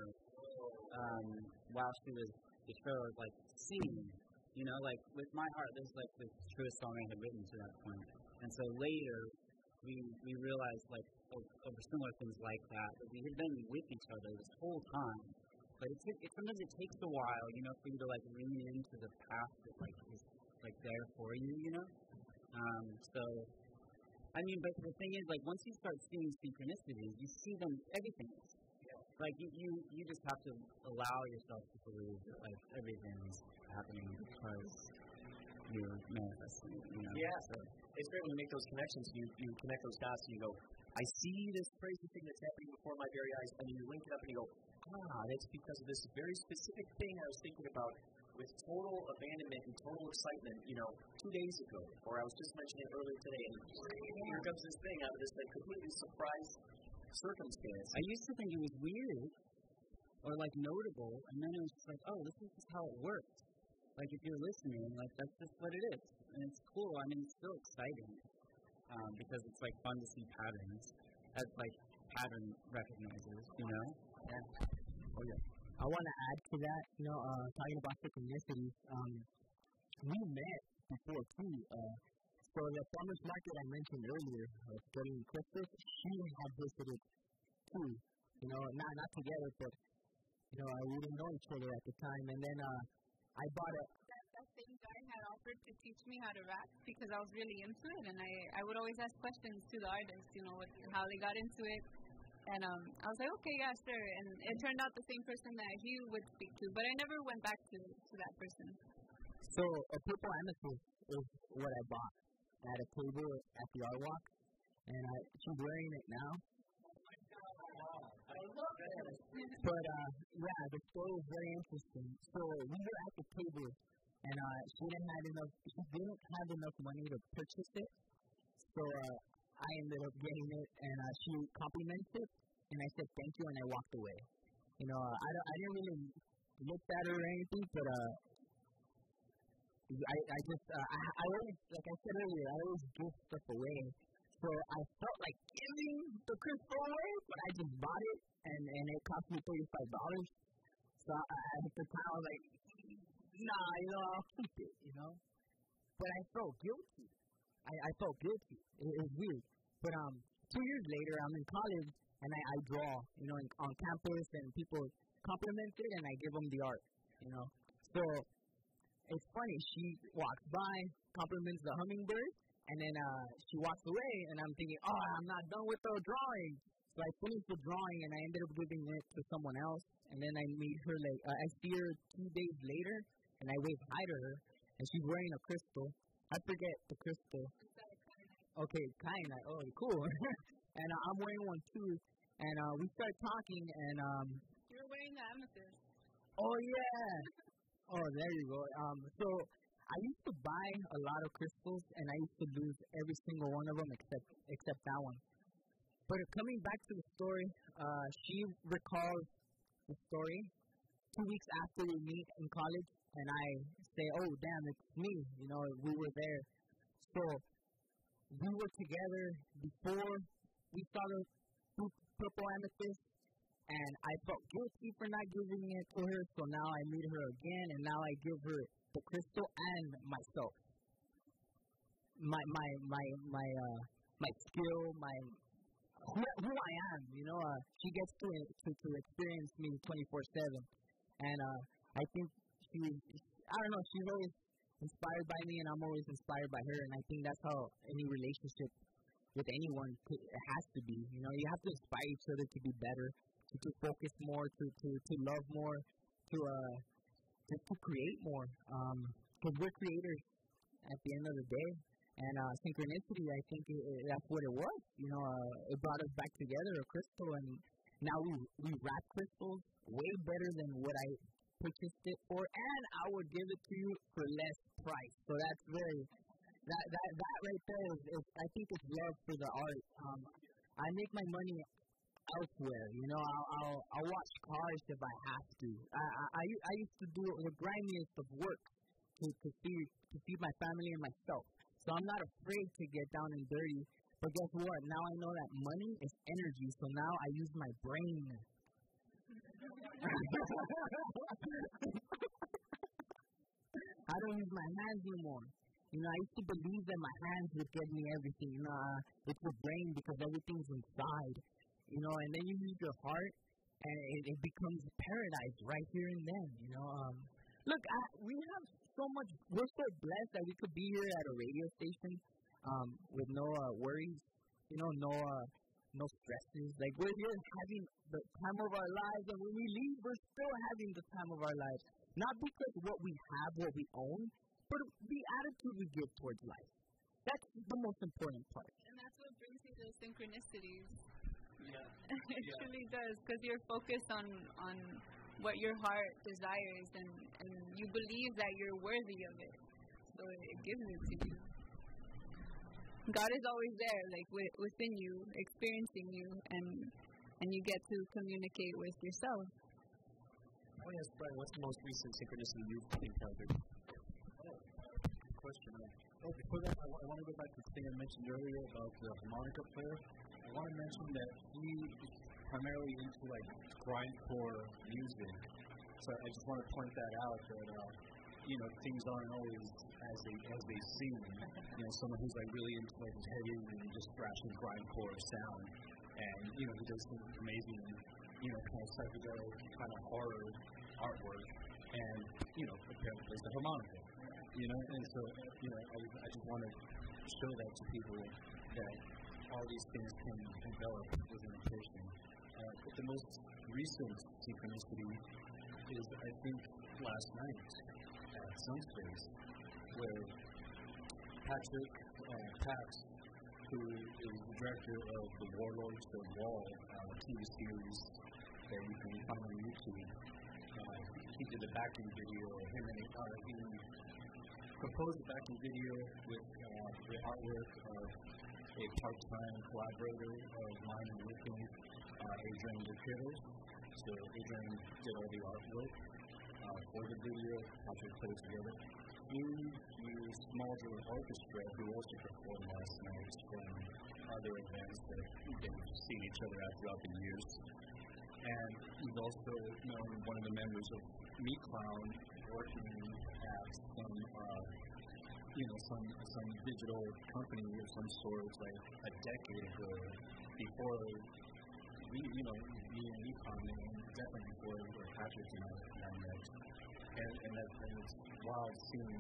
while she was like singing. You know, like with my heart, this is like the truest song I had written to that point. And so later, we realized like over similar things like that we had been with each other this whole time. But sometimes it takes a while, you know, for you to like lean into the path that like is like there for you, you know. So, I mean, but the thing is, like once you start seeing synchronicities, you see them everything. Like you just have to allow yourself to believe that like everything's happening because you're manifesting it, you know. Yeah. So it's great when you make those connections. You connect those dots and you go, I see this crazy thing that's happening before my very eyes, and then you link it up and you go, that's because of this very specific thing I was thinking about with total abandonment and total excitement, you know, 2 days ago, or I was just mentioning it earlier today, and here comes this thing out of this like completely surprise circumstance. I used to think it was weird or like notable, and then it was just like, oh, this is just how it works. Like if you're listening, like that's just what it is, and it's cool. I mean, it's still exciting because it's like fun to see patterns as like pattern recognizers, you know. Yeah. Oh yeah. I want to add to that, you know, talking about synchronicity. We met before too. So the farmers market I mentioned earlier, studying crystals, she had visited too. You know, not together, but you know, we didn't know each other at the time. And then I bought a. That same guy had offered to teach me how to rap because I was really into it, and I would always ask questions to the artists, you know, how they got into it. And I was like, okay, yeah, sure. And it turned out the same person that he would speak to, but I never went back to that person. So a purple amethyst is what I bought at a table at the art walk, and she's wearing it now. I love it. But yeah, the story is very interesting. So we were at the table, and she didn't have enough money to purchase it. So I ended up getting it, and she complimented it, and I said thank you, and I walked away. You know, I didn't really look at her or anything, but I just I always, like I said earlier, I always give stuff away. So I felt like giving the crystal away, but I just bought it, and it cost me $35. So at the time I was like, nah, you know, I'll keep it, you know. But I felt guilty. I felt guilty. It was weird. But 2 years later, I'm in college, and I draw, you know, on campus, and people compliment it, and I give them the art, you know. So it's funny. She walks by, compliments the hummingbird, and then she walks away, and I'm thinking, oh, I'm not done with the drawing. So I finished the drawing, and I ended up giving it to someone else. And then I meet her, like, I see her 2 days later, and I wave hi to her, and she's wearing a crystal. I forget the crystal. Okay, kyanite. Oh, cool. And I'm wearing one too. And we start talking, and You're wearing the amethyst. Oh yeah. Oh, there you go. So I used to buy a lot of crystals, and I used to lose every single one of them except that one. But coming back to the story, she recalls the story 2 weeks after we meet in college, and I say, oh, damn, it's me. You know, we were there. So we were together before we saw the purple amethyst, and I felt guilty for not giving it to her, so now I meet her again, and now I give her the crystal and myself. My skill, who I am, you know, she gets to experience me 24/7, and I think I don't know, she's always inspired by me, and I'm always inspired by her, and I think that's how any relationship with anyone has to be. You know, you have to inspire each other to be better, to focus more, to love more, to create more, because we're creators at the end of the day. And synchronicity, I think that's what it was. You know, it brought us back together, a crystal, and now we wrap crystals way better than what I purchased it for, and I would give it to you for less price. So that's very that right there is I think it's love for the art. I make my money elsewhere. You know, I'll watch cars if I have to. I used to do the grimiest of work to feed my family and myself. So I'm not afraid to get down and dirty, But guess what? Now I know that money is energy, so now I use my brain. I don't use my hands anymore. You know, I used to believe that my hands would get me everything. You know, it's your brain because everything's inside. You know, and then you use your heart, and it becomes paradise right here and then. You know, look, we have so much. We're so blessed that we could be here at a radio station with no worries. You know, no stresses. Like, we're here having the time of our lives, and when we leave, we're still having the time of our lives. Not because what we have, what we own, but the attitude we give towards life. That's the most important part. And that's what brings you those synchronicities. Yeah. It truly does, because you're focused on what your heart desires, and you believe that you're worthy of it. So it gives it to you. God is always there, like within you, experiencing you, and you get to communicate with yourself. I want to ask Brian, what's the most recent synchronicity you've encountered? Question. Before that, I want to go back to the thing I mentioned earlier about the harmonica player. I want to mention that he is primarily into like grindcore music. So I just want to point that out that you know, things aren't always as they seem. You know, someone who's like really into like heavy and just thrashing grindcore sound, and you know, he does some amazing, you know, kind of psychedelic, kind of horror artwork, and you know, apparently plays the harmonica. You know, and so you know, I just want to show that to people that all these things can develop within a person. But the most recent synchronicity is, I think, last night at Sunspace, where Patrick Pax, who is the director of the Warlords of Wall TV series that you can find on YouTube, he did the backing video. He composed the backing video with the artwork of a part-time collaborator of mine and working, Adrian DePitters. So Adrian did all the artwork for the video. Patrick put it together. He used Smallville Orchestra, who also performed last night from other events that they've seen each other at throughout the years. And he's also known one of the members of Meat Clown, working at some, you know, some digital company of some sort, like a decade ago, before me and Meat Clown, and definitely before Patrick and I met. And it's wild seeing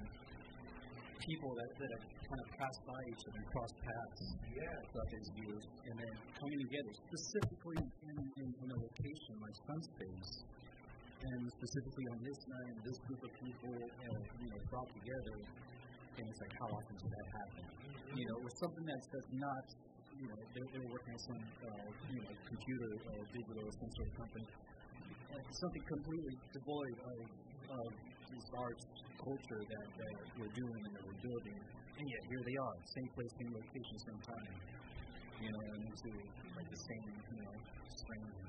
people that have kind of passed by each other and crossed paths throughout these years, and then coming together, specifically in a location like Sunspace, and specifically on this night, this group of people, you know, brought together, and it's like, how often does that happen? You know, with something that's not, you know, they're working on some, you know, computer, digital, some sort of company, something completely devoid of this arts culture that we're doing and that we're building, and yet here they are, same place, same location, same time, you know, and into like the same, you know, strangeness.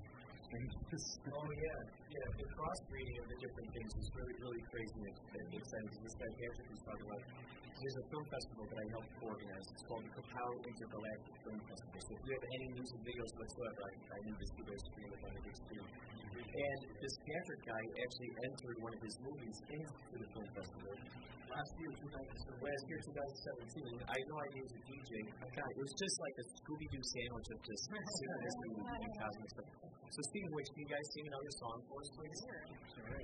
Oh yeah, the crossbreeding of the different things is really, really crazy and exciting. This guy Patrick was talking about. There's a film festival that I helped organize. It's called the Kapow Intergalactic Film Festival. So if you have any music videos whatsoever, I need to see those screen if I need to see. And this Patrick guy actually entered one of his movies into the film festival last year, 2017. I had no idea he was a DJ. It was just like a Scooby-Doo sandwich of just synchronicity and cosmic stuff. So speaking of which, can you guys sing another song for us, please? Sure.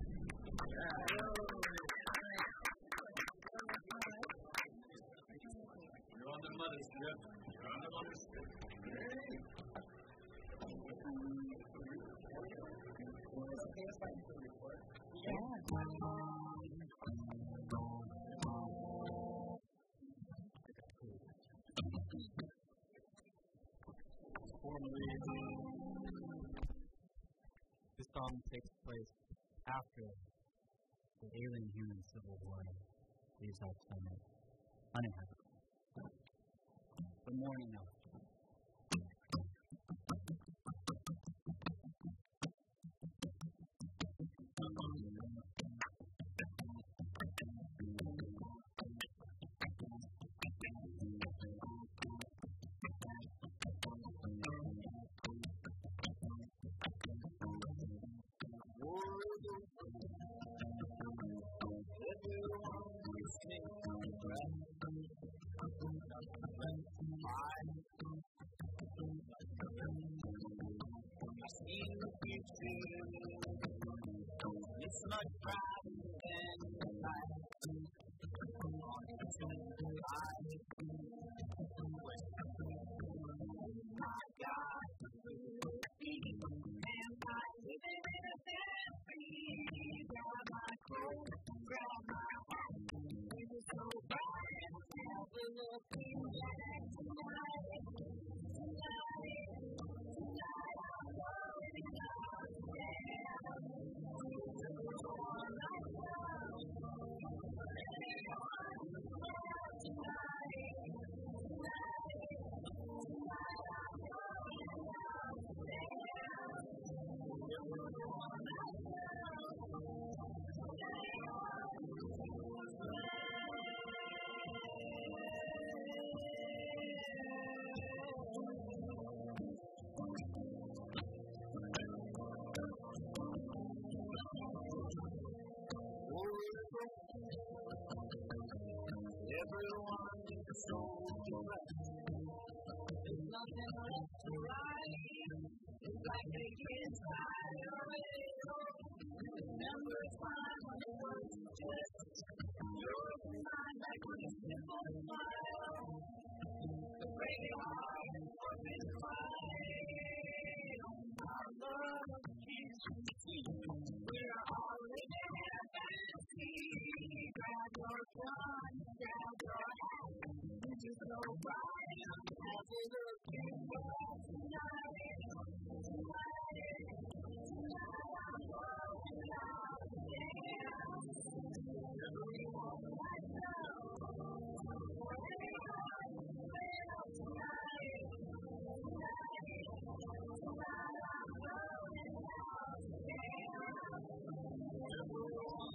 You're on the money, Strip. You're on the money, Strip. This song takes place after the alien-human civil war leaves our planet uninhabitable. The morning of It's much brighter than the light on into the light. My God, and I live in a free. Grab my coat, grab my hat. It was so bright, and we're looking back tonight. Everyone is so blessed. There's nothing left to write. It's like they can't hide away. Remember a time when it was just your mind, like when you simple smile. The breaking heart of this fight. Our love is sweet. We're all living in a fantasy. Grab your gun, grab your hat. This is so bright. As we look in back tonight. Tonight I'm going out to dance. Everyone myself. Tonight. Tonight I'm going out to dance. Everyone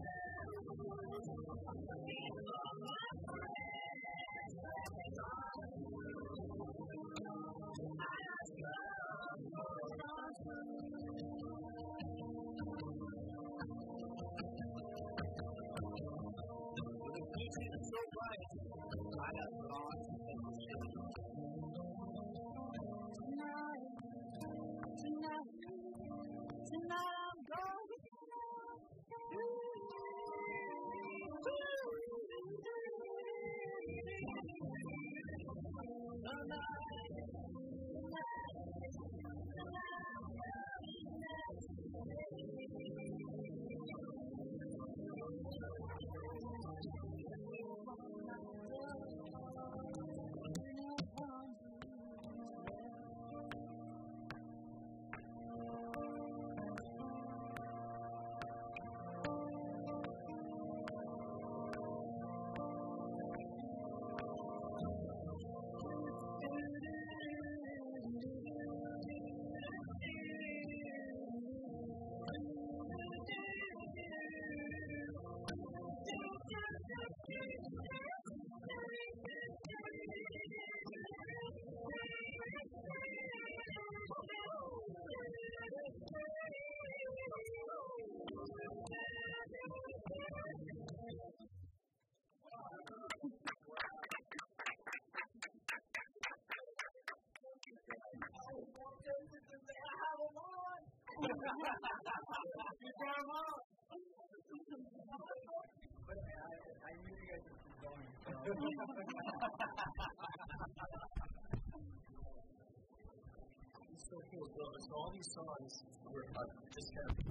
It's so cool. So all these songs were just kind of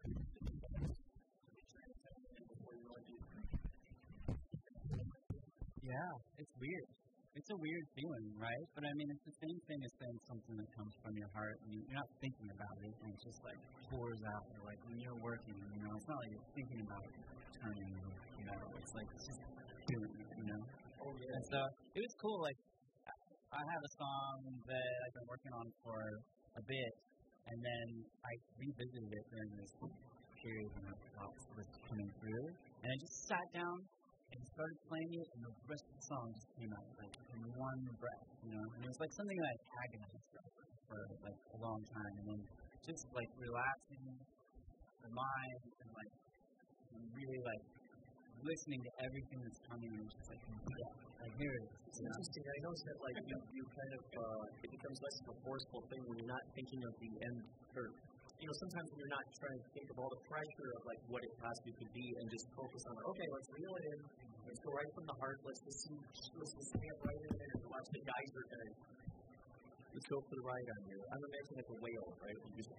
yeah, it's weird. It's a weird feeling, right? But I mean, it's the same thing as saying something that comes from your heart. I mean, you're not thinking about it, and it just like pours out. Or like when you're working, it's not like you're thinking about turning, it's like it's just feeling, Oh, yeah. And so it was cool. Like I have a song that I've been working on for a bit, and then I revisited it during this period when I thought it was coming through, and I just sat down and started playing it, and the rest of the song just came out like in one breath, And it was like something that I agonized for like a long time, and then just like relaxing the mind and like really like listening to everything that's coming, and just like here it is. It's interesting. I noticed that like you kind of it becomes less of a forceful thing when you're not thinking of the end or sometimes when you're not trying to think of all the pressure of like what it possibly could be and just focus on, okay, let's reel it in, let's go right from the heart, let's stand right in there and watch the geyser kind of, let's go for the ride on here. I'm imagining like a whale, right? You just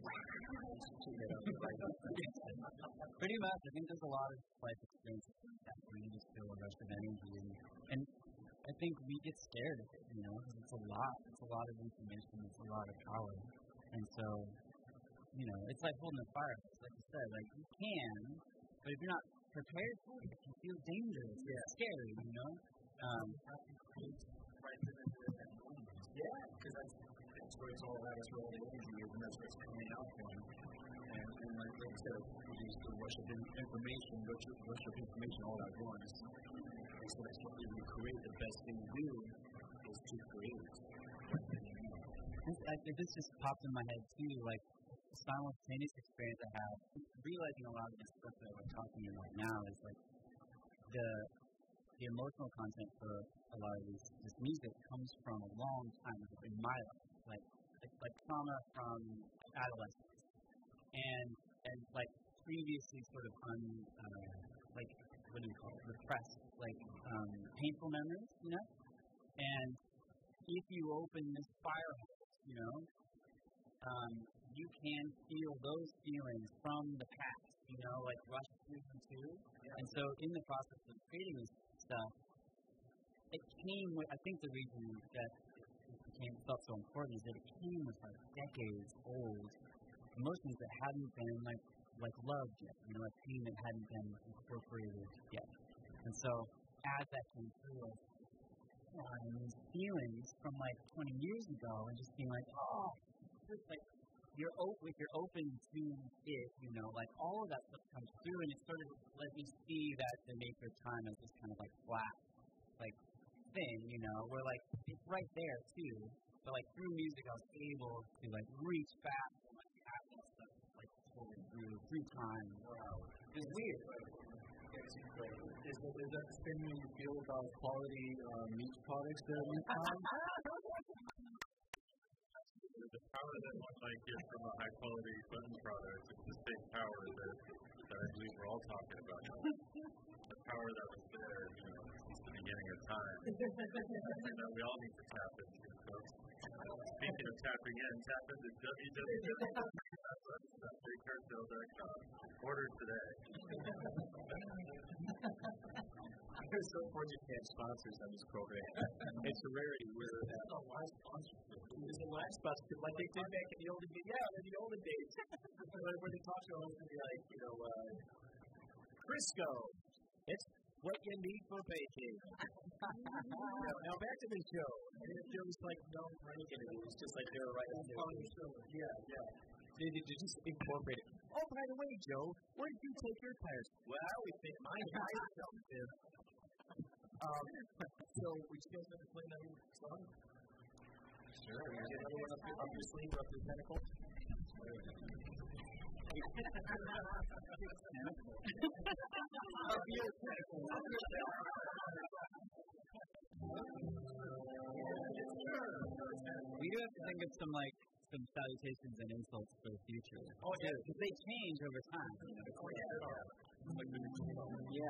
pretty much. I think there's a lot of life experiences that where you just feel a rush of energy, and I think we get scared of it, because it's a lot. It's a lot of information. It's a lot of power, and so. It's like holding a fire. Like you said, like you can, but if you're not prepared for it, it can feel dangerous. It's scary, Yeah, because that's what it's all about. It's all energy, and that's what's coming out from. And like I said, produce the rush of information, rush of information all at once. And so that's what we create. The best thing to do is to create. This just popped in my head too, like. Simultaneous experience I have, realizing a lot of the stuff that we're talking about now is like the emotional content for a lot of this music comes from a long time ago in my life, like trauma from adolescence, and like previously sort of repressed, painful memories, and if you open this fire hose, you can feel those feelings from the past, rush through them too. Yeah. And so in the process of creating this stuff, it came with, I think the reason that it felt so important is that it came with like decades old emotions that hadn't been like loved yet, like pain that hadn't been incorporated yet. And so as that came through, these feelings from like 20 years ago and just being like, just like, you're open to it, like all of that stuff comes through, and it sort of let me see that the nature of time as this kind of like flat, like thing, where like it's right there too, but like through music I was able to like reach back and like have that stuff like flowing through time. Wow, it's weird. It's incredible. Is that the thing you feel about quality meat products that you found? The power that one might get from a high-quality button product is the same power that I believe we're all talking about. The power that was there, since the beginning of time. We all need to tap into, folks. Speaking of tapping in, tap into www.bakecartel.com. Order today. We're so fortunate to have sponsors on this program. It's a rarity. We're at a live sponsorship. It's a live sponsorship, like they did back in the olden days. Yeah, in the olden days. When they talk to us, they'd be like, Crisco. It's what you need for baking. Now back to the show. There was like no break in it. It was just like they were right on the show. Yeah. They just incorporate it. Oh, by the way, Joe, where did you take your tires? Well, we think my tires jumped in. So, would you guys ever play another song? Sure. Get another one up your sleeve or up your tentacle? We do have to think of some salutations and insults for the future. Oh, yeah. Because they change over time. Oh, yeah.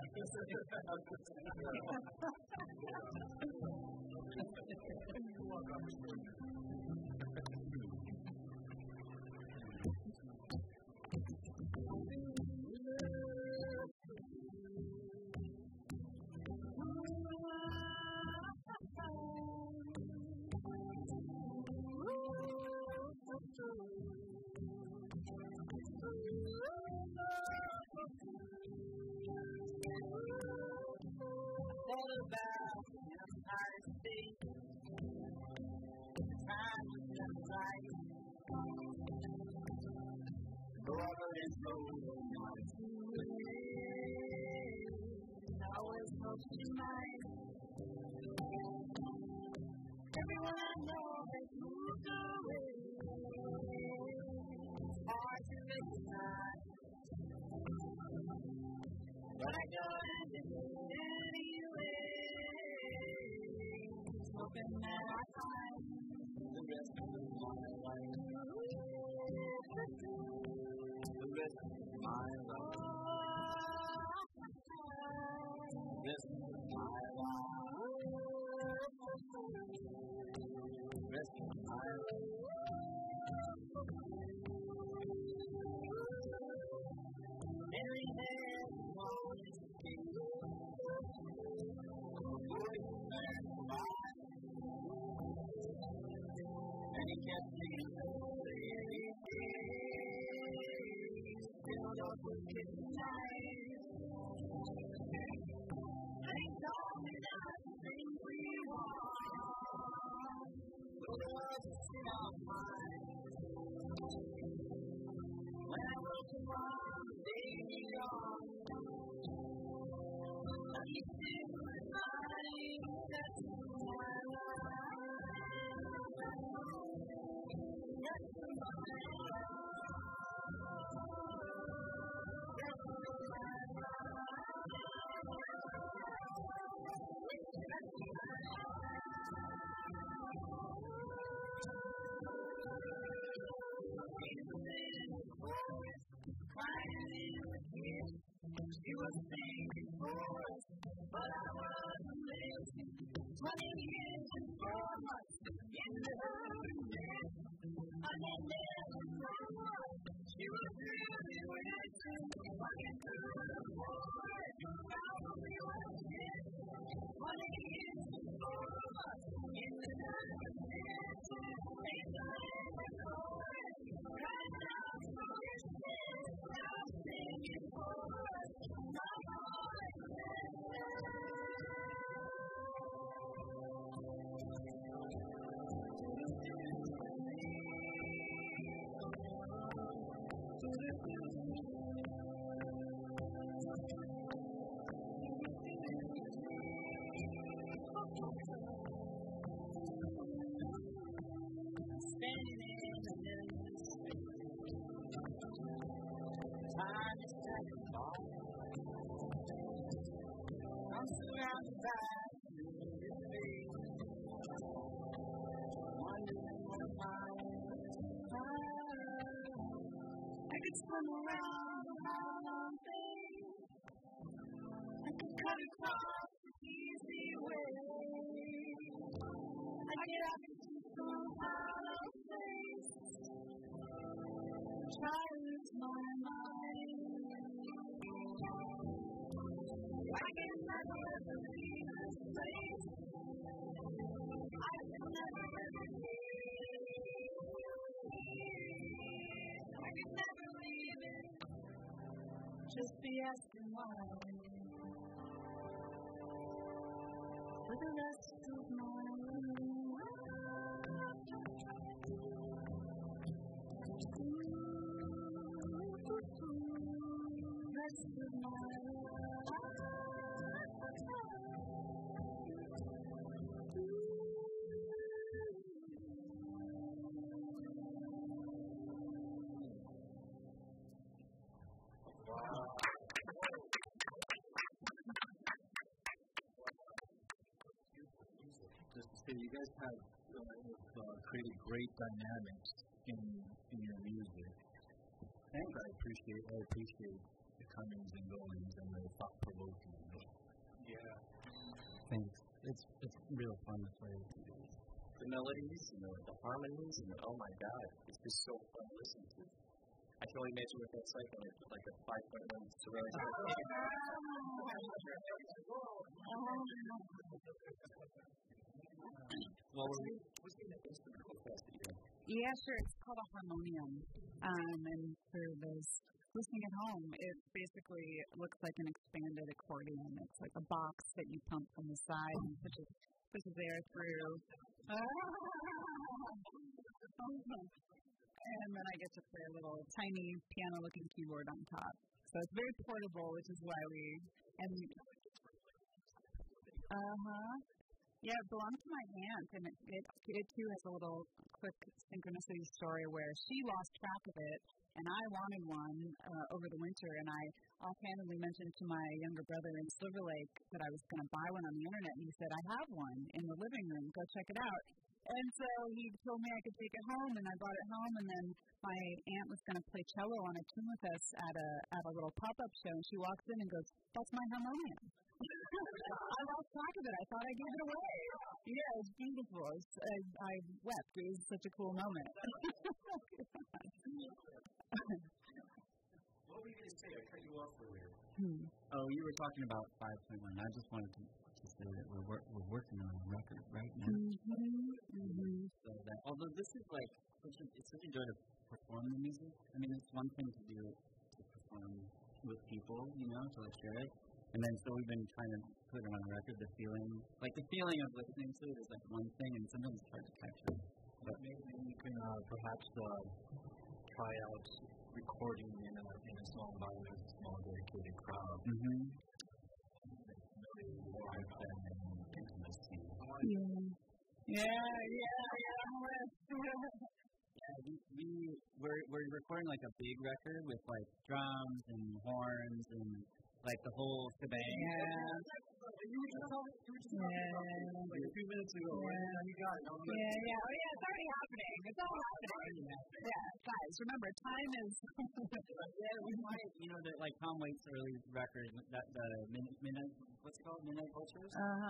Everyone I know has moved away. It's hard to make it time. But I go anyway. Hoping that I find the rest of my life. good night. They told me that the things we want will just in our minds. When I woke up on the day young, I used to remind that's my life. That's my life. She was singing for us, but I wasn't listening. 20 years and 4 months in the wilderness. I had never known she was really waiting, walking through the forest. Probably wasn't it. 20 years and 4 months in the wilderness. They sang the chorus, crying out for your sins. Now singing for us. Time is turning off. I'm surrounded by familiar faces, wondering what am I could swim around the long thing. I could cut across the easy way. I get out into some hollow place. Try to lose my mind. I can never ever leave this place. I can never ever leave. I can never leave it. Just be asking why. For the rest of my life. Rest of my life. Just to say, you guys have created great dynamics in your music. And I appreciate the comings and goings and the thought provoking. Yeah. Thanks. It's real fun to play. The melodies, the harmonies, and oh my God, it's just so fun to listen to. I can only imagine what that's like on like a 5.1 surround sound. Well, what's the instrument real fast that you got? Yeah, sure. It's called a harmonium. And for those listening at home, it basically looks like an expanded accordion. It's like a box that you pump from the side and pushes air through. And then I get to play a little tiny piano-looking keyboard on top. So it's very portable, which is why Yeah, it belonged to my aunt, and it too has a little quick synchronicity story where she lost track of it, and I wanted one over the winter, and I offhandedly mentioned to my younger brother in Silver Lake that I was going to buy one on the internet, and he said, I have one in the living room, go check it out. And so he told me I could take it home, and I brought it home, and then my aunt was going to play cello on a tune with us at a little pop-up show, and she walks in and goes, that's my harmonium. I lost track of it. I thought I gave it away. Yeah, it was beautiful. I wept. It was such a cool moment. What were you going to say? I cut you off earlier. Oh, you were talking about 5.1. I just wanted to say that we're working on a record right now. So that, although this is like, it's such a joy to perform the music. I mean, it's one thing to do to perform with people, you know, to like share it. And then so we've been trying to put it on a record, the feeling of listening to it is like one thing, and sometimes it's hard to capture. But maybe you can perhaps try out recording in a small environment, a small dedicated crowd. Mm-hmm. Really live them and intimacy. We're recording like a big record with like drums and horns and like the whole shebang. You were just talking like a few minutes ago. You got it. It's already happening. It's all happening. Yeah, guys, remember, time is. We might, you know, that like Tom Waits' early record, that Midnight, what's it called? Midnight Vultures?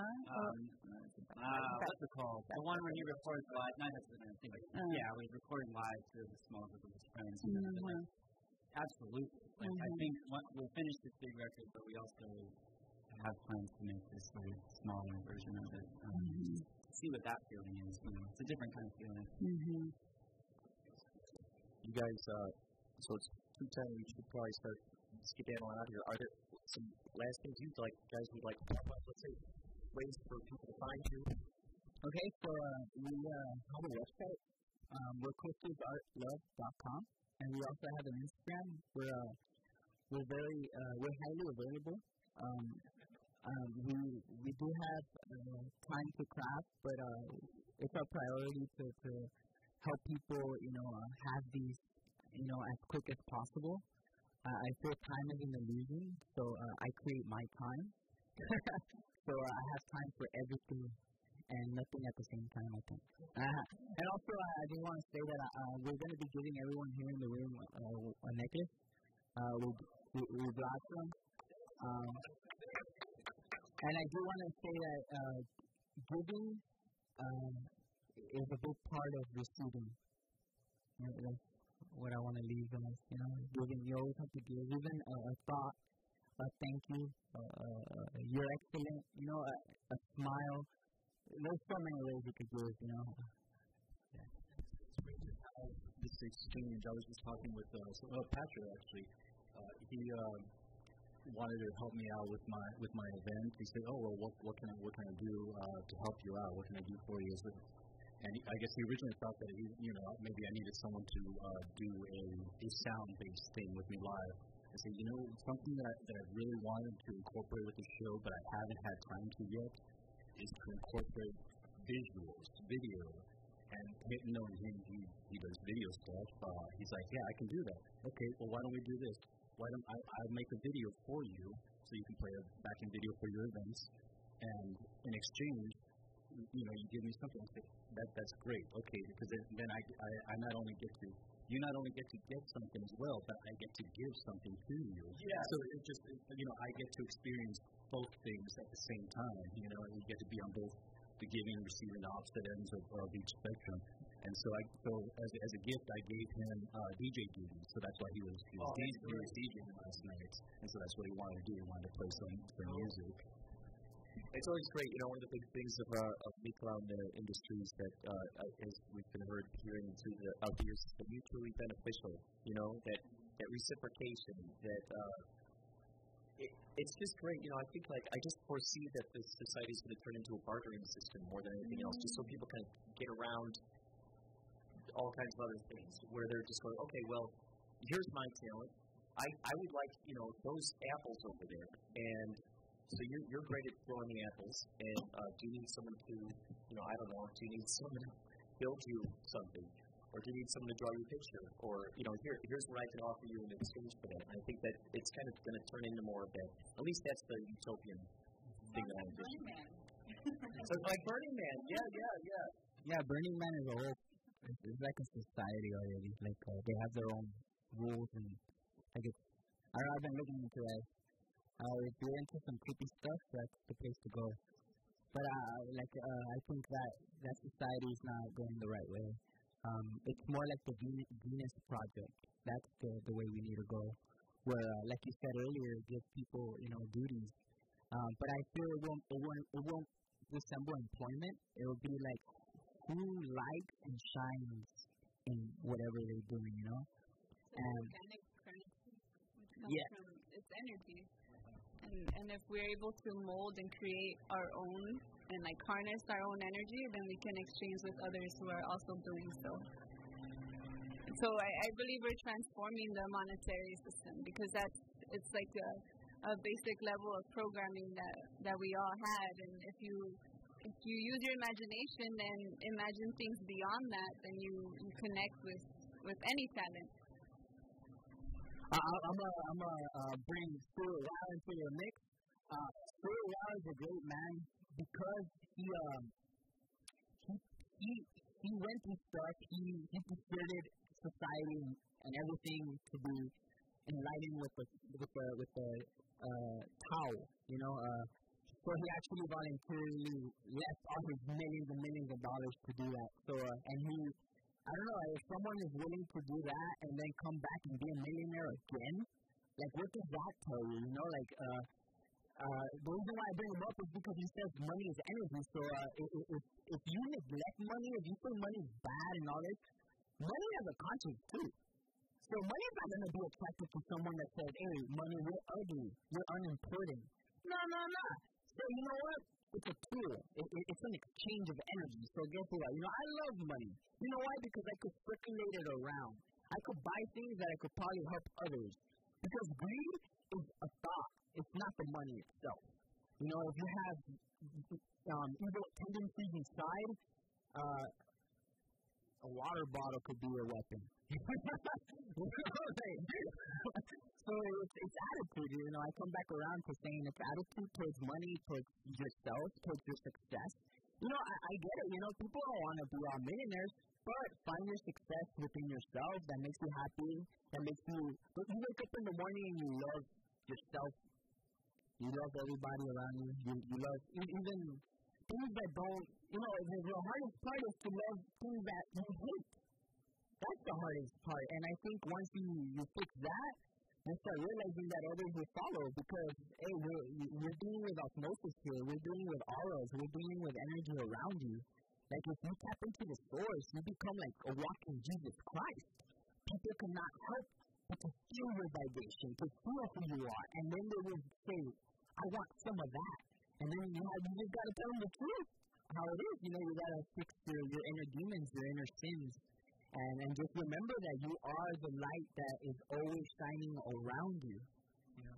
What's it called? The one where he records live. Not necessarily, yeah, we record live to a small group of his friends. Absolutely. I think we'll finish this big record, but we also have plans to make this sort of smaller version of it. See what that feeling is. You know, it's a different kind of feeling. You guys, so it's 2:10. We should probably start skedaddling out here. Are there some last things you guys would like to talk about? Let's say ways for people to find you. Okay, so we have a website. We're coastersartlove.com, and we also have an Instagram. We're highly available. We do have time to craft, but it's our priority to help people, have these, as quick as possible. I feel time is an illusion, so I create my time. So I have time for everything and nothing at the same time, I think. And also, I do want to say that we're going to be giving everyone here in the room a necklace. We brought some. And I do want to say that giving is a big part of receiving. That's what I want to leave them with. Giving, you always have to give. Even a thought, a thank you, you're excellent, a smile. There's so many ways you could give, This exchange, I was just talking with Patrick, actually. He wanted to help me out with my event. He said, "Oh well, what can I do to help you out? What can I do for you?" And I guess he originally thought that maybe I needed someone to do a sound-based thing with me live. I said, something that I really wanted to incorporate with the show, but I haven't had time to yet, is to incorporate visuals, video. And knowing him, he does video stuff. He's like, "Yeah, I can do that." Okay, well, why don't we do this? Why don't I make a video for you so you can play a back-end video for your events, and in exchange, you give me something. I say, that's great. Okay, because then I not only get to get something as well, but I get to give something to you. Yeah. So it's just I get to experience both things at the same time. You get to be on both the giving and receiving, the opposite ends of each spectrum. And so as a gift, I gave him DJ duties. So that's why he was DJing last night. And so that's what he wanted to do. He wanted to play some music. It's always great, one of the big things of Miklau in the industry is that, as we've been hearing through the years, is the mutually beneficial, that reciprocation, that it's just great. I think I just foresee that this society is going to turn into a bartering system more than anything else, just so people can get around all kinds of other things, where they're just going, okay, well, here's my talent. I would like, those apples over there, and so you're great at throwing the apples, and do you need someone to, I don't know, do you need someone to build you something? Or do you need someone to draw you a picture? Or, here's what I can offer you in exchange for that. And I think that it's kind of going to turn into more of that. At least that's the utopian thing that I envision. So like Burning Man. Yeah. Yeah, Burning Man is a whole, it's like a society already. Like, they have their own rules, and I've been looking into that. If you're into some creepy stuff, that's the place to go. But, I think that society is not going the right way. It's more like the Venus Project. That's the way we need to go. Where, like you said earlier, give people, duties. But I feel it won't resemble employment. It will be like who likes and shines in whatever they're doing, Organic currency. Yeah. It's energy. And if we're able to mold and create our own and like harness our own energy, then we can exchange with others who are also doing so. So I believe we're transforming the monetary system, because it's like a basic level of programming that we all had. And if you use your imagination and imagine things beyond that, then you connect with any talent. I'm gonna bring Stuart Wow into the mix. Stuart Wow is a great man because he went through stuff. He persuaded society and everything to be enlightened with the Tao. You know, so he actually voluntarily left all his millions and millions of dollars to do that. So and he. I don't know, if someone is willing to do that and then come back and be a millionaire again, like, what does that tell you? You know, like, the reason why I bring him up is because he says money is energy. So if you neglect money, if you say money is bad and all this, money has a conscience too. So money is not going to be attracted to someone that says, hey, money, we're ugly, we're unimportant. No. So you know what? It's a tool. It's an exchange of energy. So guess what? You know, I love money. You know why? Because I could circulate it around. I could buy things that I could probably help others. Because greed is a thought. It's not the money itself. You know, if you have evil tendencies inside, a water bottle could be your weapon. So it's attitude, you know. I come back around to saying it's attitude towards money, towards yourself, towards your success. You know, I get it. You know, people don't want to be all millionaires, but find your success within yourself that makes you happy, that makes you wake up in the morning and you love yourself. You love everybody around you. You love even things that don't, you know, the hardest part is to love things that you hate. That's the hardest part. And I think once you fix that, you start realizing that others will follow, because, hey, we're dealing with osmosis here. We're dealing with auras. We're dealing with energy around you. Like, if you tap into the source, you become like a walking Jesus Christ. People cannot help but to feel your vibration, to feel who you are. And then they will say, I want some of that. And then you just got to tell them the truth, how it is. You know, you got to fix your inner demons, your inner sins. And just remember that you are the light that is always shining around you. You know?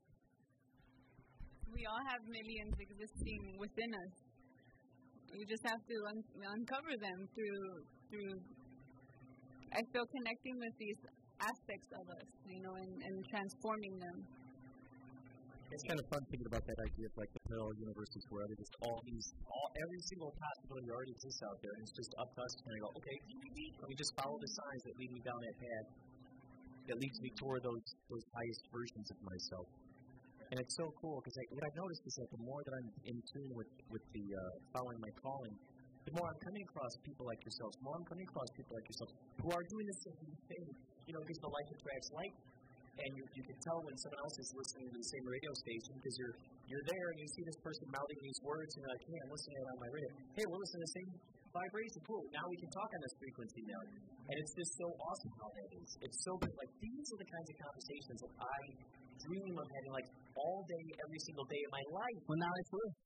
We all have millions existing within us. We just have to uncover them through I feel connecting with these aspects of us, you know, and transforming them. It's kind of fun thinking about that idea of like the parallel universes where there's just every single possibility already exists out there, and it's just up to us to kind of go, okay, let me just follow the signs that lead me down that path that leads me toward those highest versions of myself. And it's so cool because what I've noticed is that the more that I'm in tune with the following my calling, the more I'm coming across people like yourselves, who are doing the same thing, you know, because the light attracts light. And you can tell when someone else is listening to the same radio station, because you're there and you see this person mouthing these words, and you're like, hey, I'm listening to it on my radio. Hey, we're listening to the same vibration. Cool. Now we can talk on this frequency now. And it's just so awesome how that is. It's so good. Like, these are the kinds of conversations that I dream of having, like, all day, every single day of my life. Well, now it's real.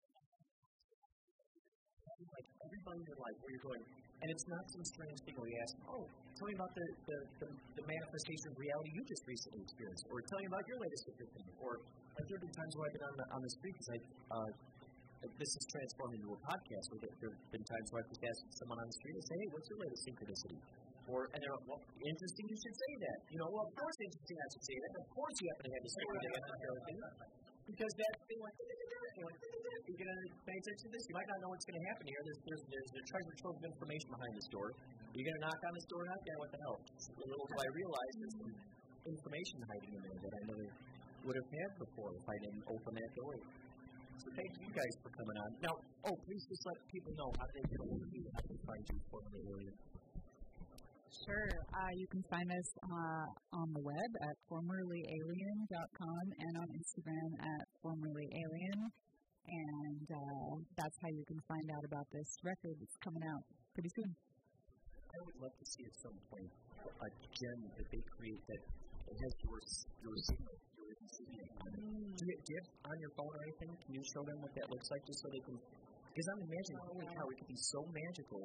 Like, everybody in your life, where you're going. And it's not some strange thing where you ask, oh, tell me about the manifestation of reality you just recently experienced, or tell me about your latest epiphany, or there have been times where I've been on the street because this has transformed into a podcast, where there have been times where I've just asked someone on the street and say, hey, what's your latest synchronicity? And they're like, well, interesting, you should say that. You know, well, of course interesting, I should say that. Of course you happen to have the story that you have to share with me. Because that thing, like, you're going to pay attention to this. You might not know what's going to happen here. There's a treasure trove of information behind this door. You're going to knock on this door and knock down, what the hell? Little do I realize there's some information hiding in there that I never would have had before if I didn't open that door. So thank you guys for coming on. Now, please just let people know how they get a hold of you, how they find you for the area. Sure. You can find us on the web at formerlyalien.com and on Instagram at formerlyalien. And that's how you can find out about this record that's coming out pretty soon. I would love to see at some point a gem that they create that has your signal, your Do you have on your phone or anything? Can you show them what that looks like just so they can... Because I'm imagining, holy cow, it could be so magical.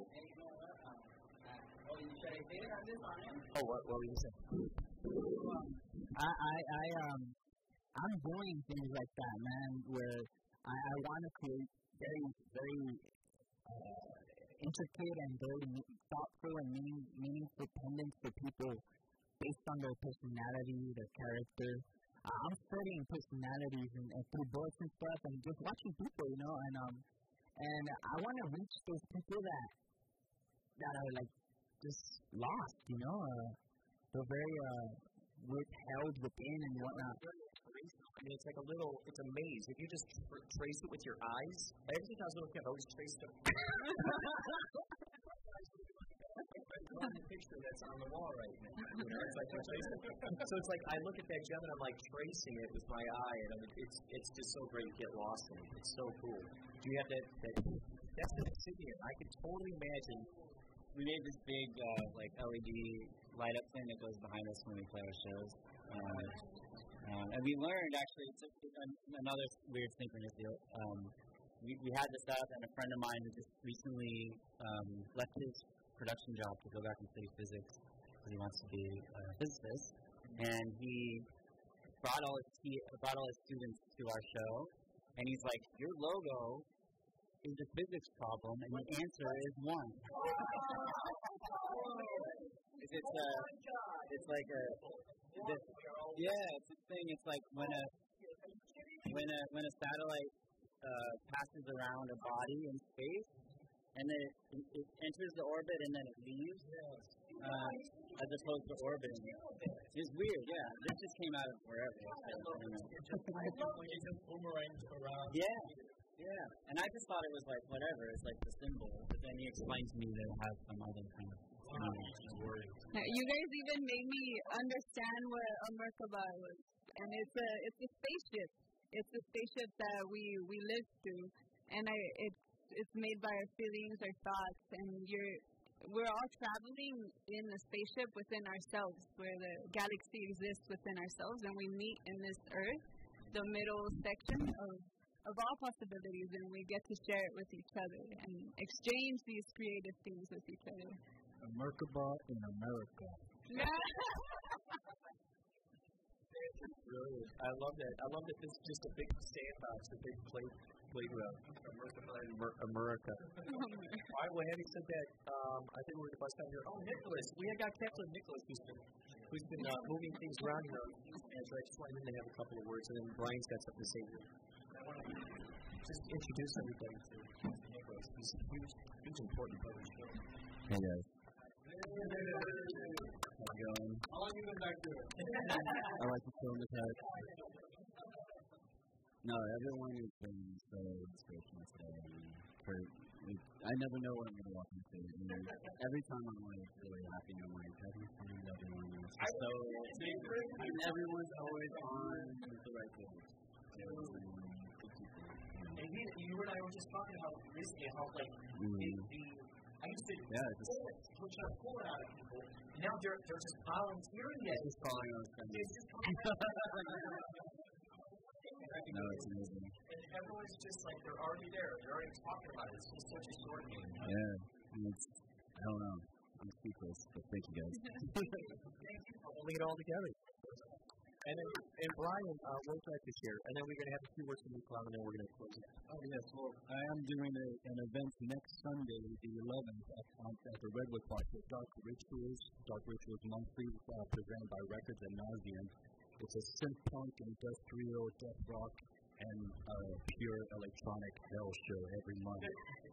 Oh, what were you saying? I'm doing things like that, man, where I want to create very, very intricate and very thoughtful and meaningful pendants for people based on their personality, their character. I'm studying personalities and through books and stuff, and just watching people, you know, and I want to reach those people that are like just lost, you know. They're very withheld within and whatnot. I mean, it's like it's a maze. If you just trace it with your eyes, every time I was little kid, I always traced it. On the picture that's on the wall right now. You know, it's like you're tracing. So it's like I look at that gem and I'm like tracing it with my eye, and it's just so great to get lost in it. It's so cool. Do you have that? That's the insignia. I can totally imagine. We made this big like LED light up thing that goes behind us when we play our shows. And we learned, actually, it's another weird synchronous deal. We had this up, and a friend of mine who just recently left his production job to go back and study physics because he wants to be a physicist. And he brought all his students to our show, and he's like, "Your logo is a physics problem, and the answer is 1." It's like it's a thing. It's like when a satellite passes around a body in space, and then it enters the orbit and then it leaves, as opposed to orbiting. It's weird, yeah. This just came out of wherever. It just boomerangs around. Yeah. And I just thought it was like whatever. It's like the symbol. But then he explained to me that it has some other kind of. You guys even made me understand what a Merkaba was, and it's a spaceship. It's a spaceship that we live through, and it's made by our feelings, our thoughts, and we're all traveling in a spaceship within ourselves, where the galaxy exists within ourselves, and we meet in this Earth, the middle section of all possibilities, and we get to share it with each other and exchange these creative things with each other. A Merkaba in America. Brilliant. I love that. I love that this is just a big sandbox, a big playground. America. All right, well, having said that, I think we're the best time here. Oh, Nicholas. We had got Captain Nicholas who's been moving things around here. And so I just wanted him to have a couple of words, and then Brian's got something to say here. I want to just introduce everybody to Nicholas. He's a huge important part of the show. Hey, guys. How's it going? How long have you been back there? I like to film the head. No, everyone has been so inspirational today. I never know what I'm going to walk into. Every time I'm like really happy, I'm like having fun with everyone. And everyone's always on the right page. And you and I were just talking about recently how I used to push a forward out of people. Now they're just volunteering it. Just calling on Sunday. No, it's amazing. And everyone's just like, they're already there. They're already talking about it. It's just such a short game. Yeah. I don't know. I'm speechless, but thank you guys. Thank you for holding it all together. And Brian, we'll try to share. And then we're going to have a few words from you, Clown, and then we're going to close it. Oh, yes. Well, I am doing an event next Sunday, the 11th, at the Redwood Park with Dark Rituals Monthly, presented by Records at Nauseam. It's a synth-punk, industrial, death rock, and pure electronic hell show every month.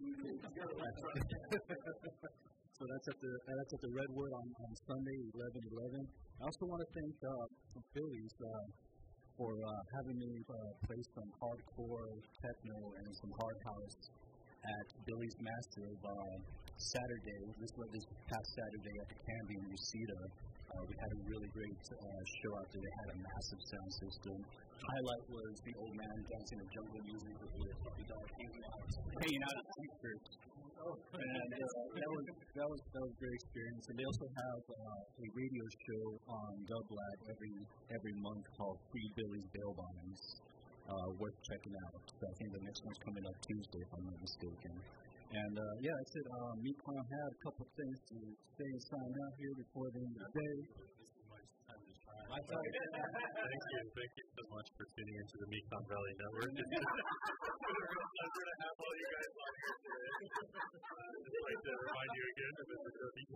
So that's at the Redwood on Sunday, 11/11. I also want to thank Phillies for having me play some hardcore techno and some hard house at Billy's Massive Saturday. This past Saturday at the Canby in Reseda. We had a really great show out there. They had a massive sound system. Highlight was the old man dancing to jungle music with the puppy dog hanging out at t-shirts. And that was a great experience. And they also have a radio show on Dublab every month called Free Billy's Bail Bonds. Worth checking out. So I think the next one's coming up Tuesday, if I'm not mistaken. And I said MeatClown had a couple of things to say and sign out here before the end of the day. Thank you so much for tuning into the Mekong Valley Network. It's a real pleasure to have all you guys on here today. I'd just like to remind you again to visit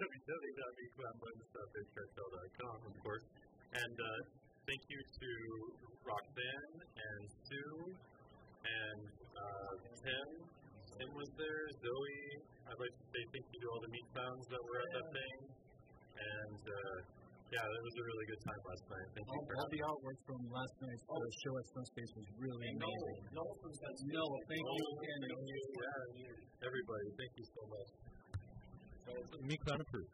www.mekongbuttonsstuffincartel.com, of course. And thank you to Roxanne and Sue and Tim. Tim was there, Zoe. I'd like to say thank you to all the meat clowns that were at that thing. And it was a really good time last night. Thank you. All the artwork from last night's show at Front Space was really amazing. Noah, thank you again. Everybody, thank you so much. Meat Clown approved.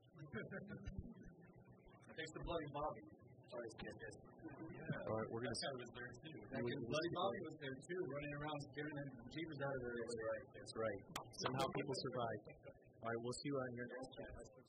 Thanks to Bloody Bobby. Sorry, yes. All right, we're going to... Bloody Bobby was there too, running around scaring them jeepers out of there. That's right. Somehow people survived. All right, we'll see you on your next channel.